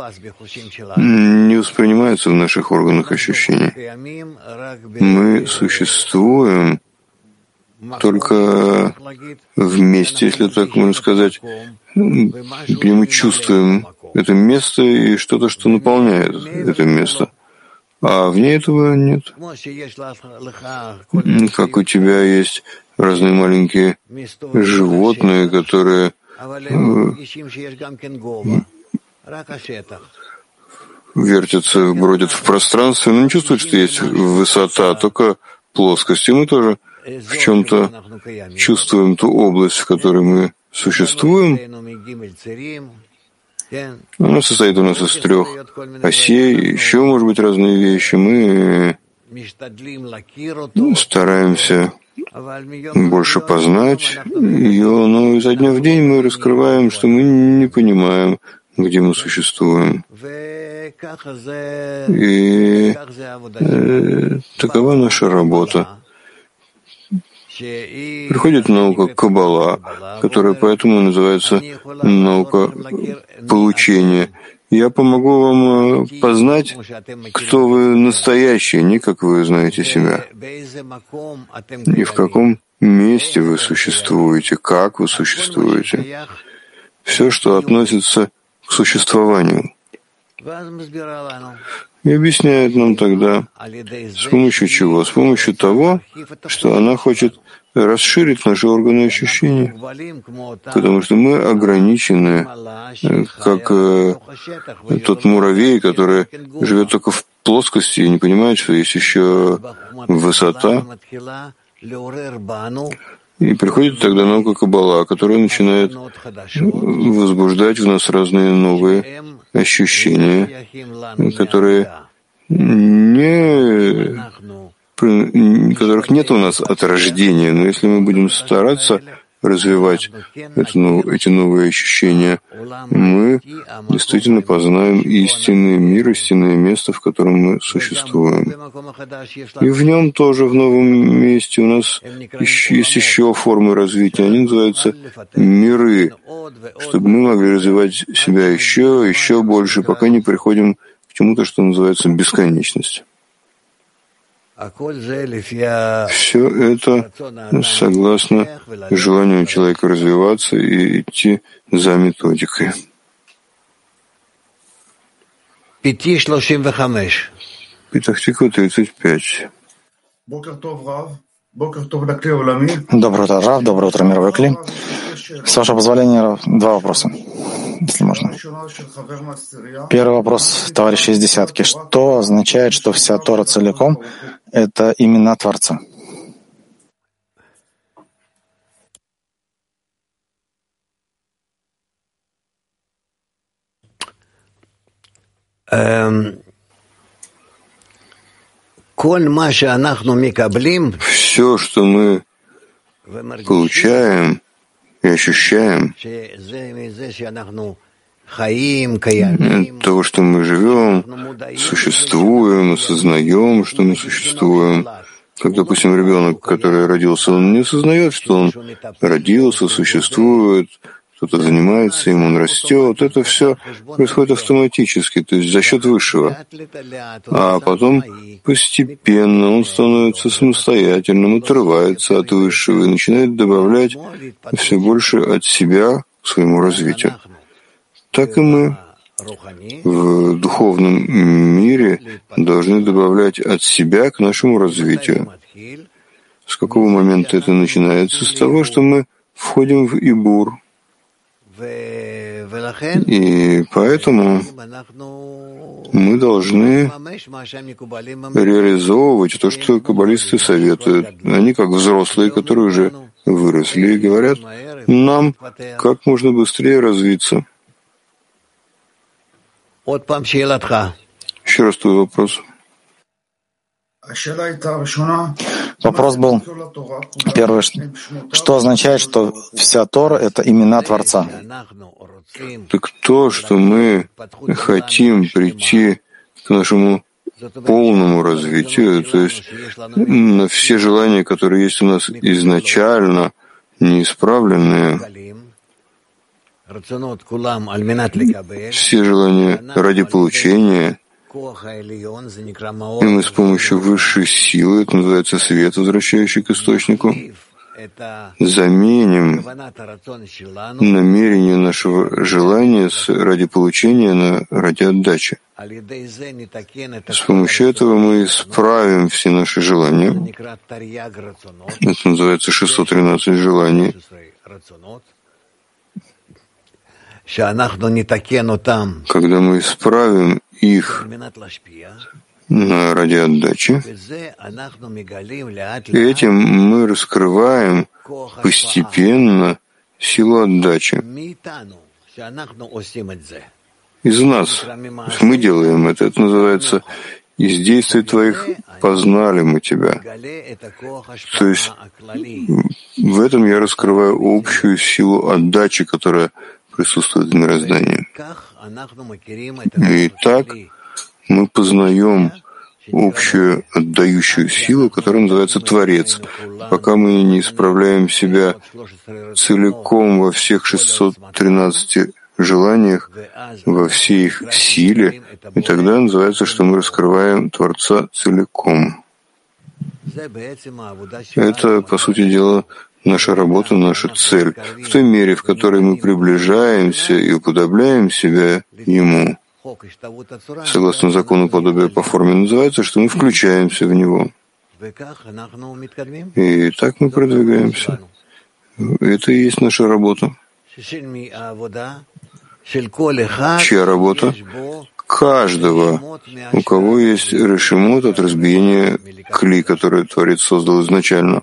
A: не воспринимается в наших органах ощущений. Мы существуем только вместе, если так можно сказать, где мы чувствуем это место и что-то, что наполняет это место. А вне этого нет. Как у тебя есть разные маленькие животные, которые вертятся, бродят в пространстве, но не чувствуют, что есть высота, только плоскость. И мы тоже в чем-то чувствуем ту область, в которой мы существуем, она состоит у нас из трех осей, еще, может быть, разные вещи. Мы стараемся больше познать ее, но изо дня в день мы раскрываем, что мы не понимаем, где мы существуем. И э, такова наша работа. Приходит наука Каббала, которая поэтому называется наука получения. Я помогу вам познать, кто вы настоящие, не как вы знаете себя, и в каком месте вы существуете, как вы существуете. Все, что относится к существованию. И объясняет нам тогда, с помощью чего? С помощью того, что она хочет расширить наши органы ощущений, потому что мы ограничены, как э, тот муравей, который живет только в плоскости и не понимает, что есть еще высота. И приходит тогда наука Каббала, которая начинает возбуждать в нас разные новые ощущения, которые не, которых нет у нас от рождения, но если мы будем стараться развивать это, ну, эти новые ощущения, мы действительно познаем истинный мир, истинное место, в котором мы существуем. И в нем тоже, в новом месте, у нас еще, есть еще формы развития. Они называются миры, чтобы мы могли развивать себя еще, еще больше, пока не приходим к чему-то, что называется бесконечность. Все это согласно желанию человека развиваться и идти за методикой. Петах Тиква, тридцать пять.
B: Доброе утро, Рав. Доброе утро, мировой Кли. С вашего позволения, Рав, два вопроса, если можно. Первый вопрос товарища из десятки. Что означает, что вся Тора целиком — это имена Творца?
A: Все, что мы получаем и ощущаем, от того, что мы живем, существуем, осознаем, что мы существуем. Как, допустим, ребенок, который родился, он не осознает, что он родился, существует, кто-то занимается им, он растет. Это все происходит автоматически, то есть за счет высшего. А потом постепенно он становится самостоятельным, отрывается от высшего и начинает добавлять все больше от себя к своему развитию. Так и мы в духовном мире должны добавлять от себя к нашему развитию. С какого момента это начинается? С того, что мы входим в Ибур. И поэтому мы должны реализовывать то, что каббалисты советуют. Они, как взрослые, которые уже выросли, и говорят нам, как можно быстрее развиться. Еще раз твой вопрос.
B: Вопрос был, первый, что означает, что вся Тора — это имена Творца?
A: Так то, что мы хотим прийти к нашему полному развитию, то есть на все желания, которые есть у нас изначально, неисправленные, все желания ради получения, и мы с помощью высшей силы, это называется свет, возвращающий к источнику, заменим намерение нашего желания ради получения на ради отдачи. С помощью этого мы исправим все наши желания. Это называется шестьсот тринадцать желаний. Когда мы исправим их ради отдачи. Этим мы раскрываем постепенно силу отдачи. Из нас. Мы делаем это. Это называется «из действий твоих познали мы тебя». То есть в этом я раскрываю общую силу отдачи, которая присутствует в мироздании. И так мы познаем общую отдающую силу, которая называется Творец. Пока мы не исправляем себя целиком во всех шестьсот тринадцати желаниях, во всей их силе, и тогда называется, что мы раскрываем Творца целиком. Это, по сути дела, наша работа, наша цель. В той мере, в которой мы приближаемся и уподобляем себя Ему, согласно закону подобия по форме, называется, что мы включаемся в Него. И так мы продвигаемся. Это и есть наша работа. Чья работа? Каждого, у кого есть решимот от разбиения кли, который Творец создал изначально.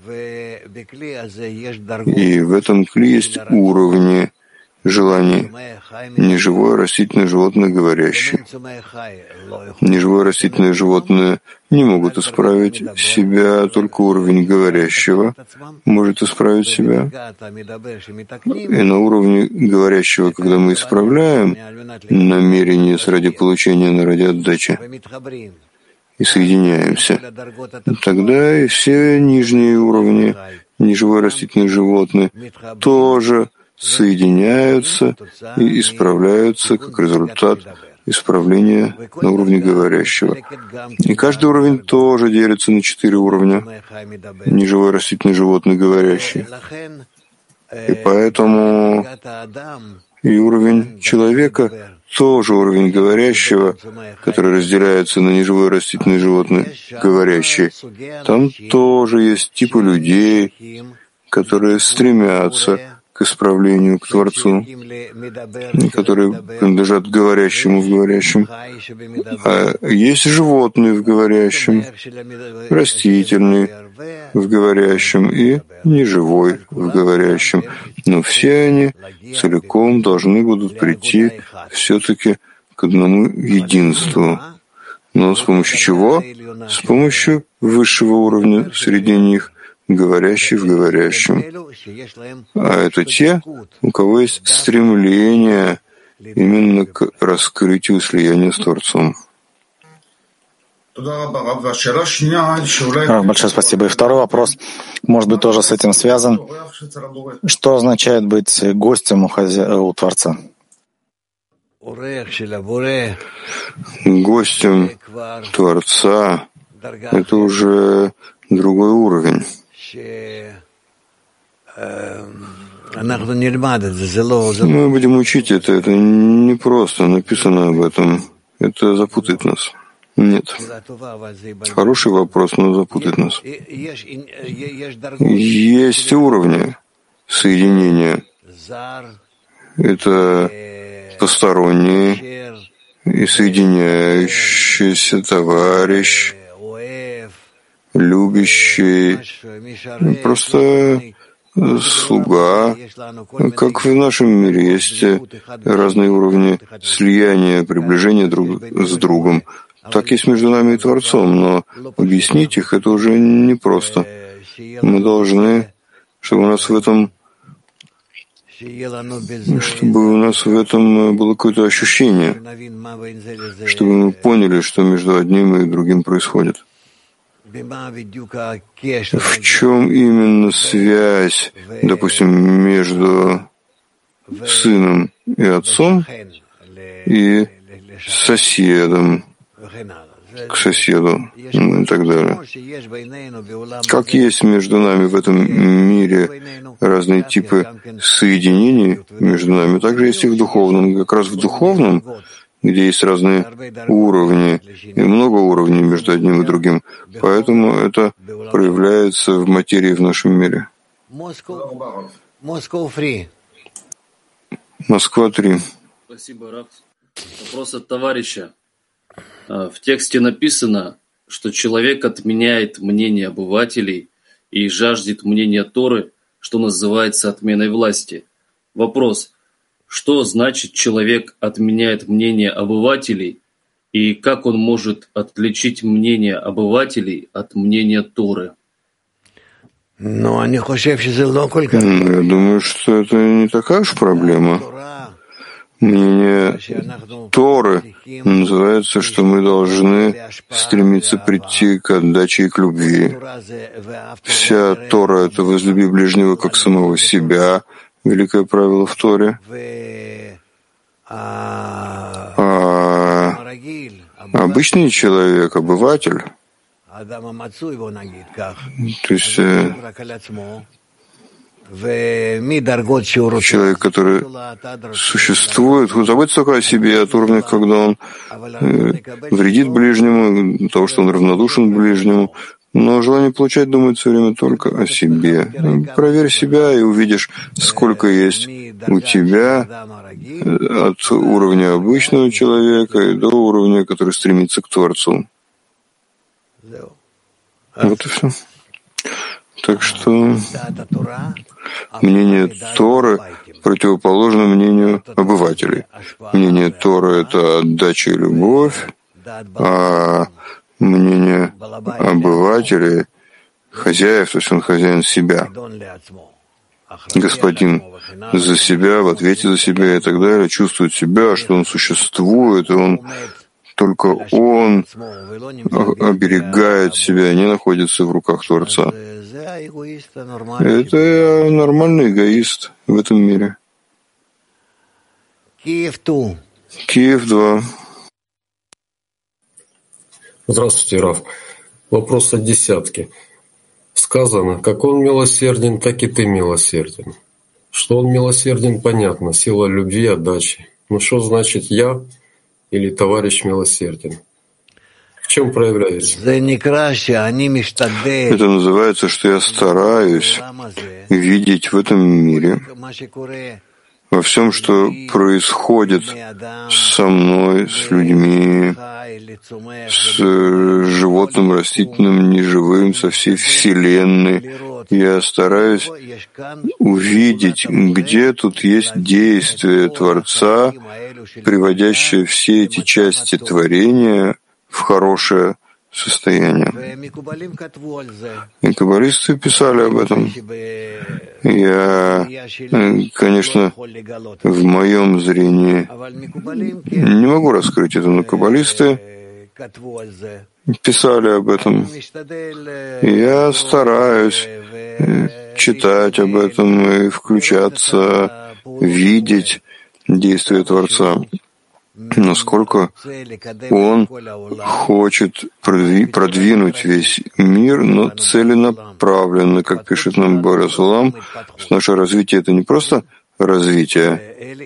A: И в этом кли есть уровни желаний. Неживое растительное животное говорящее. Неживое растительное животное не могут исправить себя, только уровень говорящего может исправить себя. И на уровне говорящего, когда мы исправляем намерение ради получения, но ради отдачи, и соединяемся, тогда и все нижние уровни, неживое растительное животное, тоже соединяются и исправляются как результат исправления на уровне говорящего. И каждый уровень тоже делится на четыре уровня. Неживое растительное животное говорящее. И поэтому и уровень человека тоже уровень говорящего, который разделяется на неживое растительное животное говорящее. Там тоже есть типы людей, которые стремятся к исправлению, к Творцу, которые принадлежат говорящему в говорящем. А есть животные в говорящем, растительный в говорящем и неживой в говорящем. Но все они целиком должны будут прийти все-таки к одному единству. Но с помощью чего? С помощью высшего уровня среди них, говорящий в говорящем. А это те, у кого есть стремление именно к раскрытию слияния с Творцом.
B: Большое спасибо. И второй вопрос, может быть, тоже с этим связан. Что означает быть гостем у, хозя... у Творца?
A: Гостем Творца — это уже другой уровень. Мы будем учить это, это не просто написано об этом, это запутает нас. Нет. Хороший вопрос, но запутает нас. Есть уровни соединения. Это посторонний и соединяющийся товарищ, любящий, просто слуга. Как в нашем мире есть разные уровни слияния, приближения друг с другом. Так есть между нами и Творцом, но объяснить их — это уже непросто. Мы должны, чтобы у нас в этом, чтобы у нас в этом было какое-то ощущение, чтобы мы поняли, что между одним и другим происходит. В чем именно связь, допустим, между сыном и отцом и соседом, к соседу и так далее. Как есть между нами в этом мире разные типы соединений между нами, также есть и в духовном. Как раз в духовном, где есть разные уровни, и много уровней между одним и другим. Поэтому это проявляется в материи в нашем мире. Москва три.
I: Спасибо, Раб. Вопрос от товарища. В тексте написано, что человек отменяет мнение обывателей и жаждет мнения Торы, что называется отменой власти. Вопрос: что значит человек отменяет мнение обывателей, и как он может отличить мнение обывателей от мнения Торы?
A: Ну, я думаю, что это не такая уж проблема. Мнение Торы называется, что мы должны стремиться прийти к отдаче и к любви. Вся Тора — это возлюби ближнего как самого себя, великое правило в Торе. А обычный человек, обыватель, то есть человек, который существует, заботится только о себе, от уровня, когда он э, вредит ближнему, того, что он равнодушен к ближнему, но желание получать думает все время только о себе. Проверь себя и увидишь, сколько есть у тебя от уровня обычного человека и до уровня, который стремится к Творцу. Вот и все. Так что мнение Торы противоположно мнению обывателей. Мнение Торы — это отдача и любовь, а мнение обывателей — хозяев, то есть он хозяин себя, господин за себя, в ответе за себя и так далее, чувствует себя, что он существует, и он только он оберегает себя, не находится в руках Творца. Это нормальный эгоист в этом мире. Киев два.
J: Здравствуйте, Рав. Вопрос о десятке. Сказано, как он милосерден, так и ты милосерден. Что он милосерден, понятно, сила любви, отдачи. Но что значит я или товарищ милосерден? В чем проявляется?
A: Это называется, что я стараюсь видеть в этом мире, во всем, что происходит со мной, с людьми, с животным, растительным, неживым, со всей Вселенной. Я стараюсь увидеть, где тут есть действие Творца, приводящее все эти части творения в хорошее состояние. И каббалисты писали об этом. Я, конечно, в моем зрении не могу раскрыть это, но каббалисты писали об этом. Я стараюсь читать об этом и включаться, видеть действия Творца, насколько он хочет продвинуть весь мир, но целенаправленно, как пишет нам Борис Улам, наше развитие — это не просто развитие,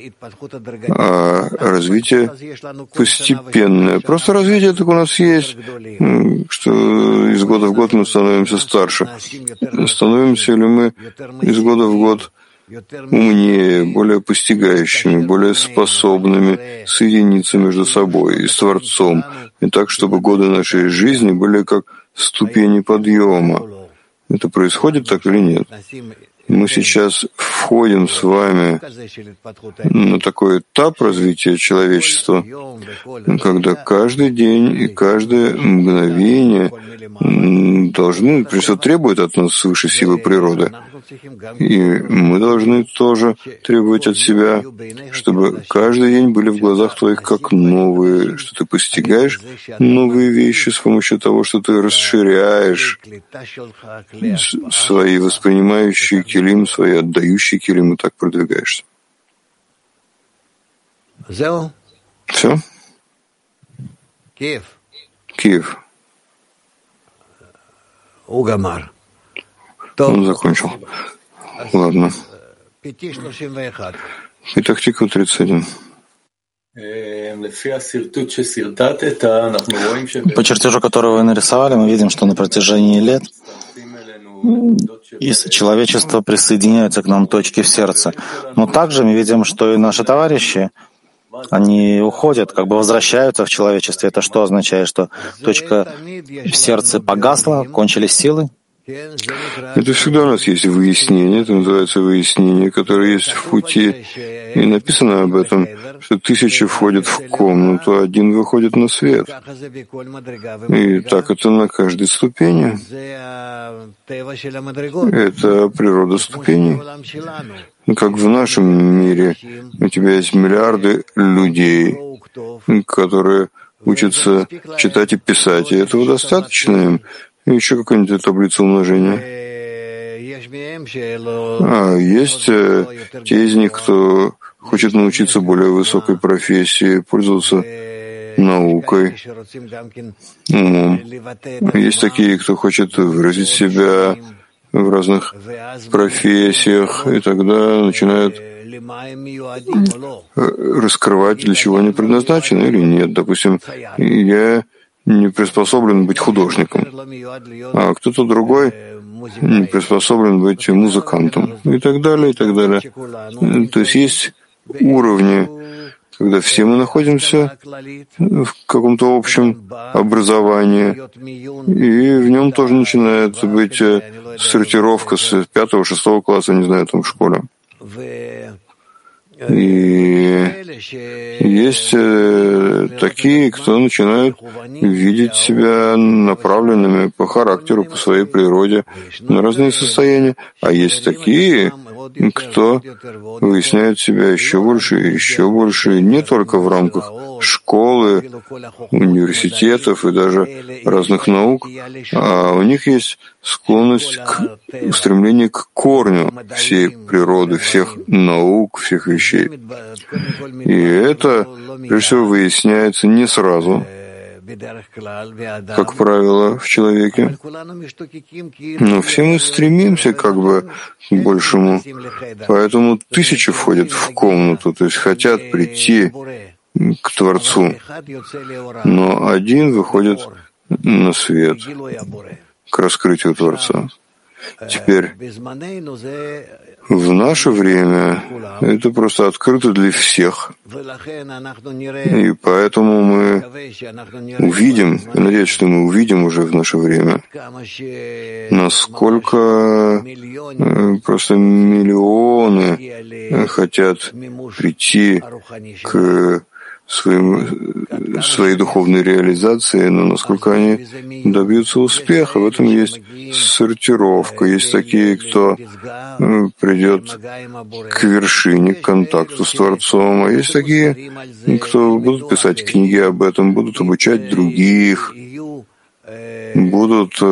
A: а развитие постепенное. Просто развитие так у нас есть, что из года в год мы становимся старше. Становимся ли мы из года в год умнее, более постигающими, более способными соединиться между собой и с Творцом, и так, чтобы годы нашей жизни были как ступени подъема. Это происходит так или нет? Мы сейчас входим с вами на такой этап развития человечества, когда каждый день и каждое мгновение должны, прежде всего, требуют от нас свыше силы природы. И мы должны тоже требовать от себя, чтобы каждый день были в глазах твоих как новые, что ты постигаешь новые вещи с помощью того, что ты расширяешь свои воспринимающие килим, свои отдающие килим, и так продвигаешься. Все?
K: Киев.
A: Киев.
K: Угамар.
A: Он закончил. Ладно. Итак, Тиква тридцать один.
B: По чертежу, который вы нарисовали, мы видим, что на протяжении лет из человечества присоединяются к нам точки в сердце. Но также мы видим, что и наши товарищи они уходят, как бы возвращаются в человечестве. Это что означает, что точка в сердце погасла, кончились силы?
A: Это всегда у нас есть выяснение, это называется выяснение, которое есть в пути. И написано об этом, что тысячи входят в комнату, один выходит на свет. И так это на каждой ступени. Это природа ступеней. Как в нашем мире у тебя есть миллиарды людей, которые учатся читать и писать, и этого достаточно им. И еще какая-нибудь таблица умножения. А есть э, те из них, кто хочет научиться более высокой профессии, пользоваться наукой, умом. Есть такие, кто хочет выразить себя в разных профессиях, и тогда начинают раскрывать, для чего они предназначены или нет. Допустим, я не приспособлен быть художником, а кто-то другой не приспособлен быть музыкантом, и так далее, и так далее. То есть есть уровни, когда все мы находимся в каком-то общем образовании, и в нем тоже начинает быть сортировка с пятого-шестого класса, не знаю, там в школе. И есть э, такие, кто начинает видеть себя направленными по характеру, по своей природе на разные состояния. А есть такие, кто выясняет себя еще больше и еще больше, не только в рамках школы, университетов и даже разных наук, а у них есть склонность к стремлению к корню всей природы, всех наук, всех вещей. И это, прежде всего, выясняется не сразу, как правило, в человеке. Но все мы стремимся как бы к большему. Поэтому тысячи входят в комнату, то есть хотят прийти к Творцу. Но один выходит на свет, к раскрытию Творца. Теперь, в наше время это просто открыто для всех. И поэтому мы увидим, я надеюсь, что мы увидим уже в наше время, насколько просто миллионы хотят прийти к своим, своей духовной реализации, но насколько они добьются успеха, в этом есть сортировка. Есть такие, кто придет к вершине, к контакту с Творцом, а есть такие, кто будут писать книги об этом, будут обучать других, будут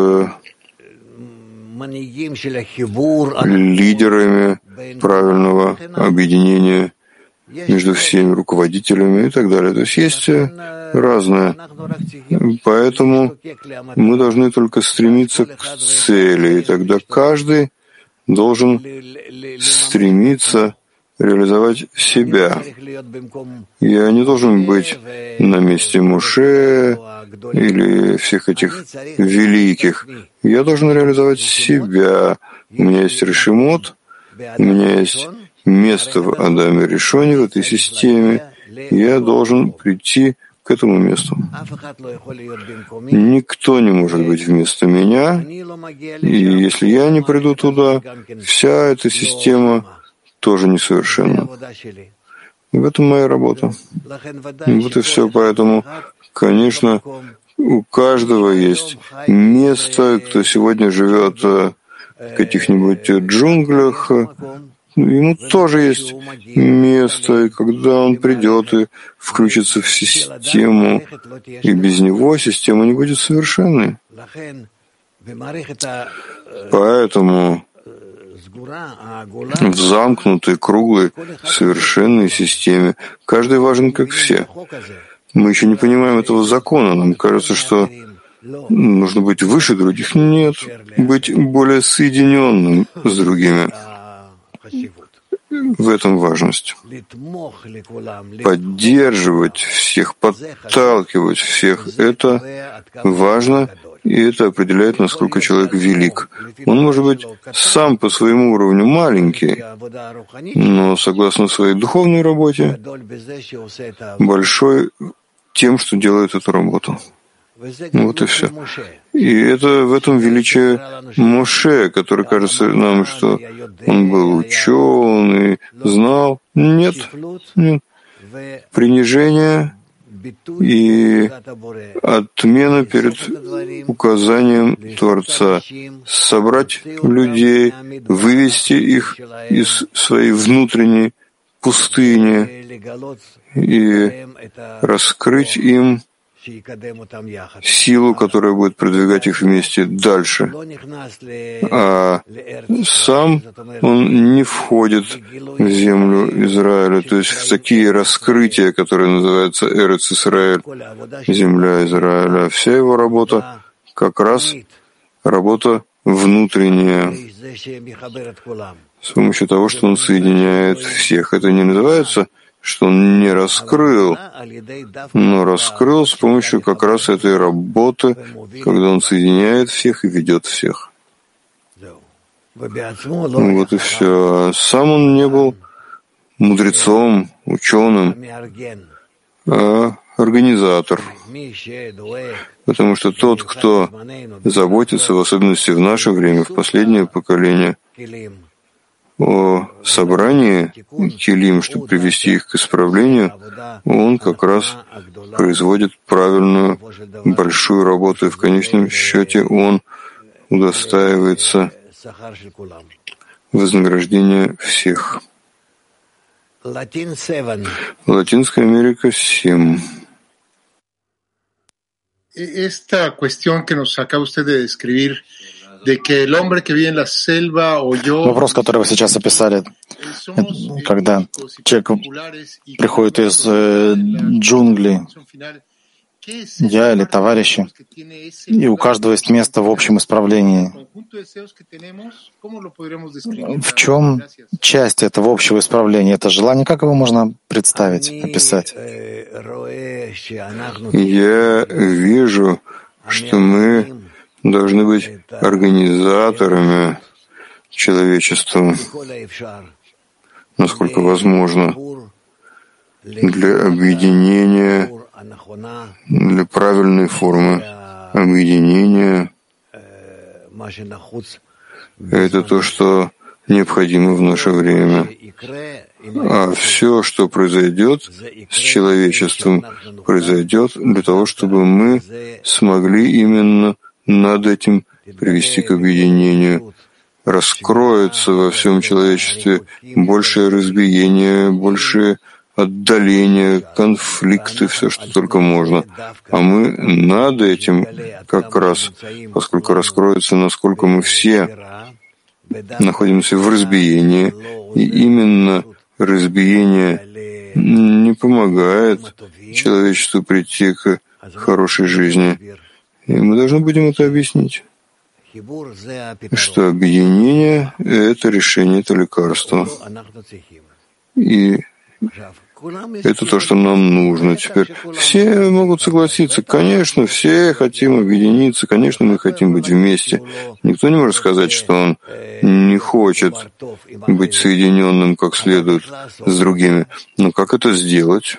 A: лидерами правильного объединения между всеми руководителями и так далее. То есть есть разное. Поэтому мы должны только стремиться к цели, и тогда каждый должен стремиться реализовать себя. Я не должен быть на месте Моше или всех этих великих. Я должен реализовать себя. У меня есть решимот, у меня есть место в Адаме Ришоне, в этой системе. Я должен прийти к этому месту. Никто не может быть вместо меня, и если я не приду туда, вся эта система тоже несовершенна. В этом моя работа. Вот и все. Поэтому, конечно, у каждого есть место, кто сегодня живет в каких-нибудь джунглях, ему тоже есть место, и когда он придет и включится в систему, и без него система не будет совершенной. Поэтому в замкнутой, круглой, совершенной системе каждый важен, как все. Мы еще не понимаем этого закона. Нам кажется, что нужно быть выше других. Нет, быть более соединенным с другими. В этом важность. Поддерживать всех, подталкивать всех — это важно, и это определяет, насколько человек велик. Он может быть сам по своему уровню маленький, но согласно своей духовной работе большой тем, что делает эту работу. Вот и все. И это в этом величие Моше, который кажется нам, что он был ученый, знал. Нет, нет. Принижение и отмена перед указанием Творца. Собрать людей, вывести их из своей внутренней пустыни и раскрыть им силу, которая будет продвигать их вместе дальше. А сам он не входит в землю Израиля, то есть в такие раскрытия, которые называются Эрец Исраэль, земля Израиля. Вся его работа как раз работа внутренняя, с помощью того, что он соединяет всех. Это не называется, что он не раскрыл, но раскрыл с помощью как раз этой работы, когда он соединяет всех и ведет всех. Вот и все. Сам он не был мудрецом, ученым, а организатор. Потому что тот, кто заботится, в особенности в наше время, в последнее поколение, о собрании келим, чтобы привести их к исправлению, он как раз производит правильную, большую работу, и в конечном счете он удостаивается вознаграждения всех. Латинская Америка семь.
L: Esta cuestión que nos acaba usted de describir,
B: вопрос, который вы сейчас описали, когда человек приходит из э, джунглей, я или товарищи, и у каждого есть место в общем исправлении. В чем часть этого общего исправления? Это желание, как его можно представить, описать?
A: Я вижу, что мы должны быть организаторами человечества, насколько возможно, для объединения, для правильной формы объединения. Это то, что необходимо в наше время. А все, что произойдет с человечеством, произойдет для того, чтобы мы смогли именно над этим привести к объединению. Раскроется во всем человечестве большее разбиение, большее отдаление, конфликты, все, что только можно. А мы над этим как раз, поскольку раскроется, насколько мы все находимся в разбиении, и именно разбиение не помогает человечеству прийти к хорошей жизни. И мы должны будем это объяснить, что объединение — это решение, это лекарство. И это то, что нам нужно. Теперь все могут согласиться. Конечно, все хотим объединиться. Конечно, мы хотим быть вместе. Никто не может сказать, что он не хочет быть соединенным как следует с другими. Но как это сделать?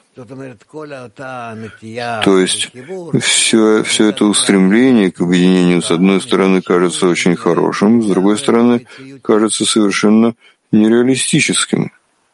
A: То есть все, все это устремление к объединению, с одной стороны, кажется очень хорошим, с другой стороны, кажется совершенно нереалистическим.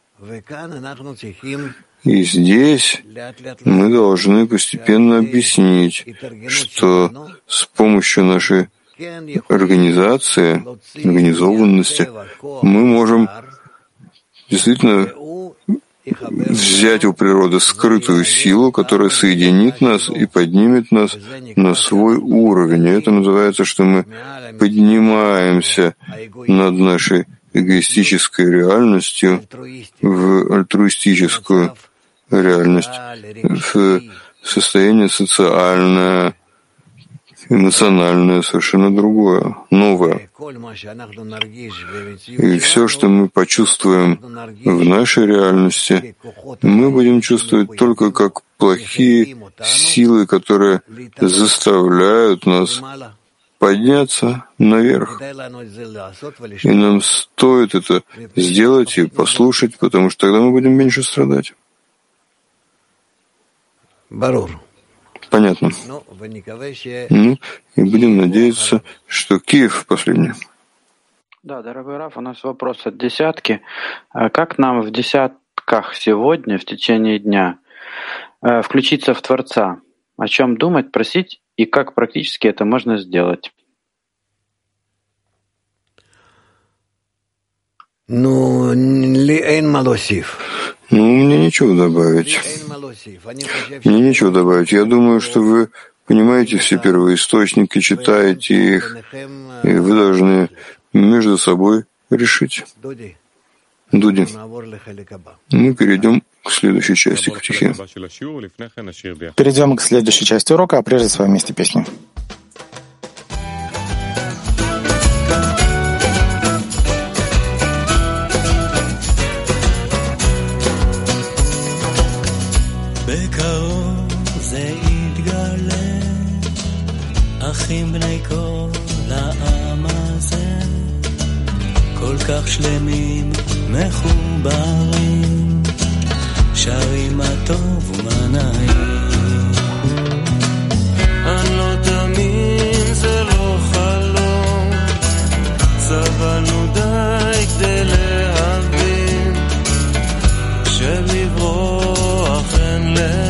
A: И здесь мы должны постепенно объяснить, что с помощью нашей организации, организованности, мы можем действительно взять у природы скрытую силу, которая соединит нас и поднимет нас на свой уровень. И это называется, что мы поднимаемся над нашей эгоистической реальностью в альтруистическую реальность, в состояние социальное, эмоциональное, совершенно другое, новое. И все, что мы почувствуем в нашей реальности, мы будем чувствовать только как плохие силы, которые заставляют нас подняться наверх. И нам стоит это сделать и послушать, потому что тогда мы будем меньше страдать. Понятно. Ну, и будем надеяться, что Киев последний.
F: Да, дорогой Раф, у нас вопрос от десятки. Как нам в десятках сегодня, в течение дня, включиться в Творца? О чем думать, просить и как практически это можно сделать?
K: Ну,
A: Ну, мне нечего добавить. Мне нечего добавить. Я думаю, что вы понимаете все первоисточники, читаете их, и вы должны между собой решить. Дуди, мы перейдем к следующей части ктихи.
B: Перейдем к следующей части урока, а прежде с вами вместе песни.
M: אחים בני כל העם הזה, כל כך שלמים, מחוברים, שרים מה טוב ומה נעים. אני לא תאמין, זה לא חלום, סבלנו די כדי להבין, שלברוח אין לב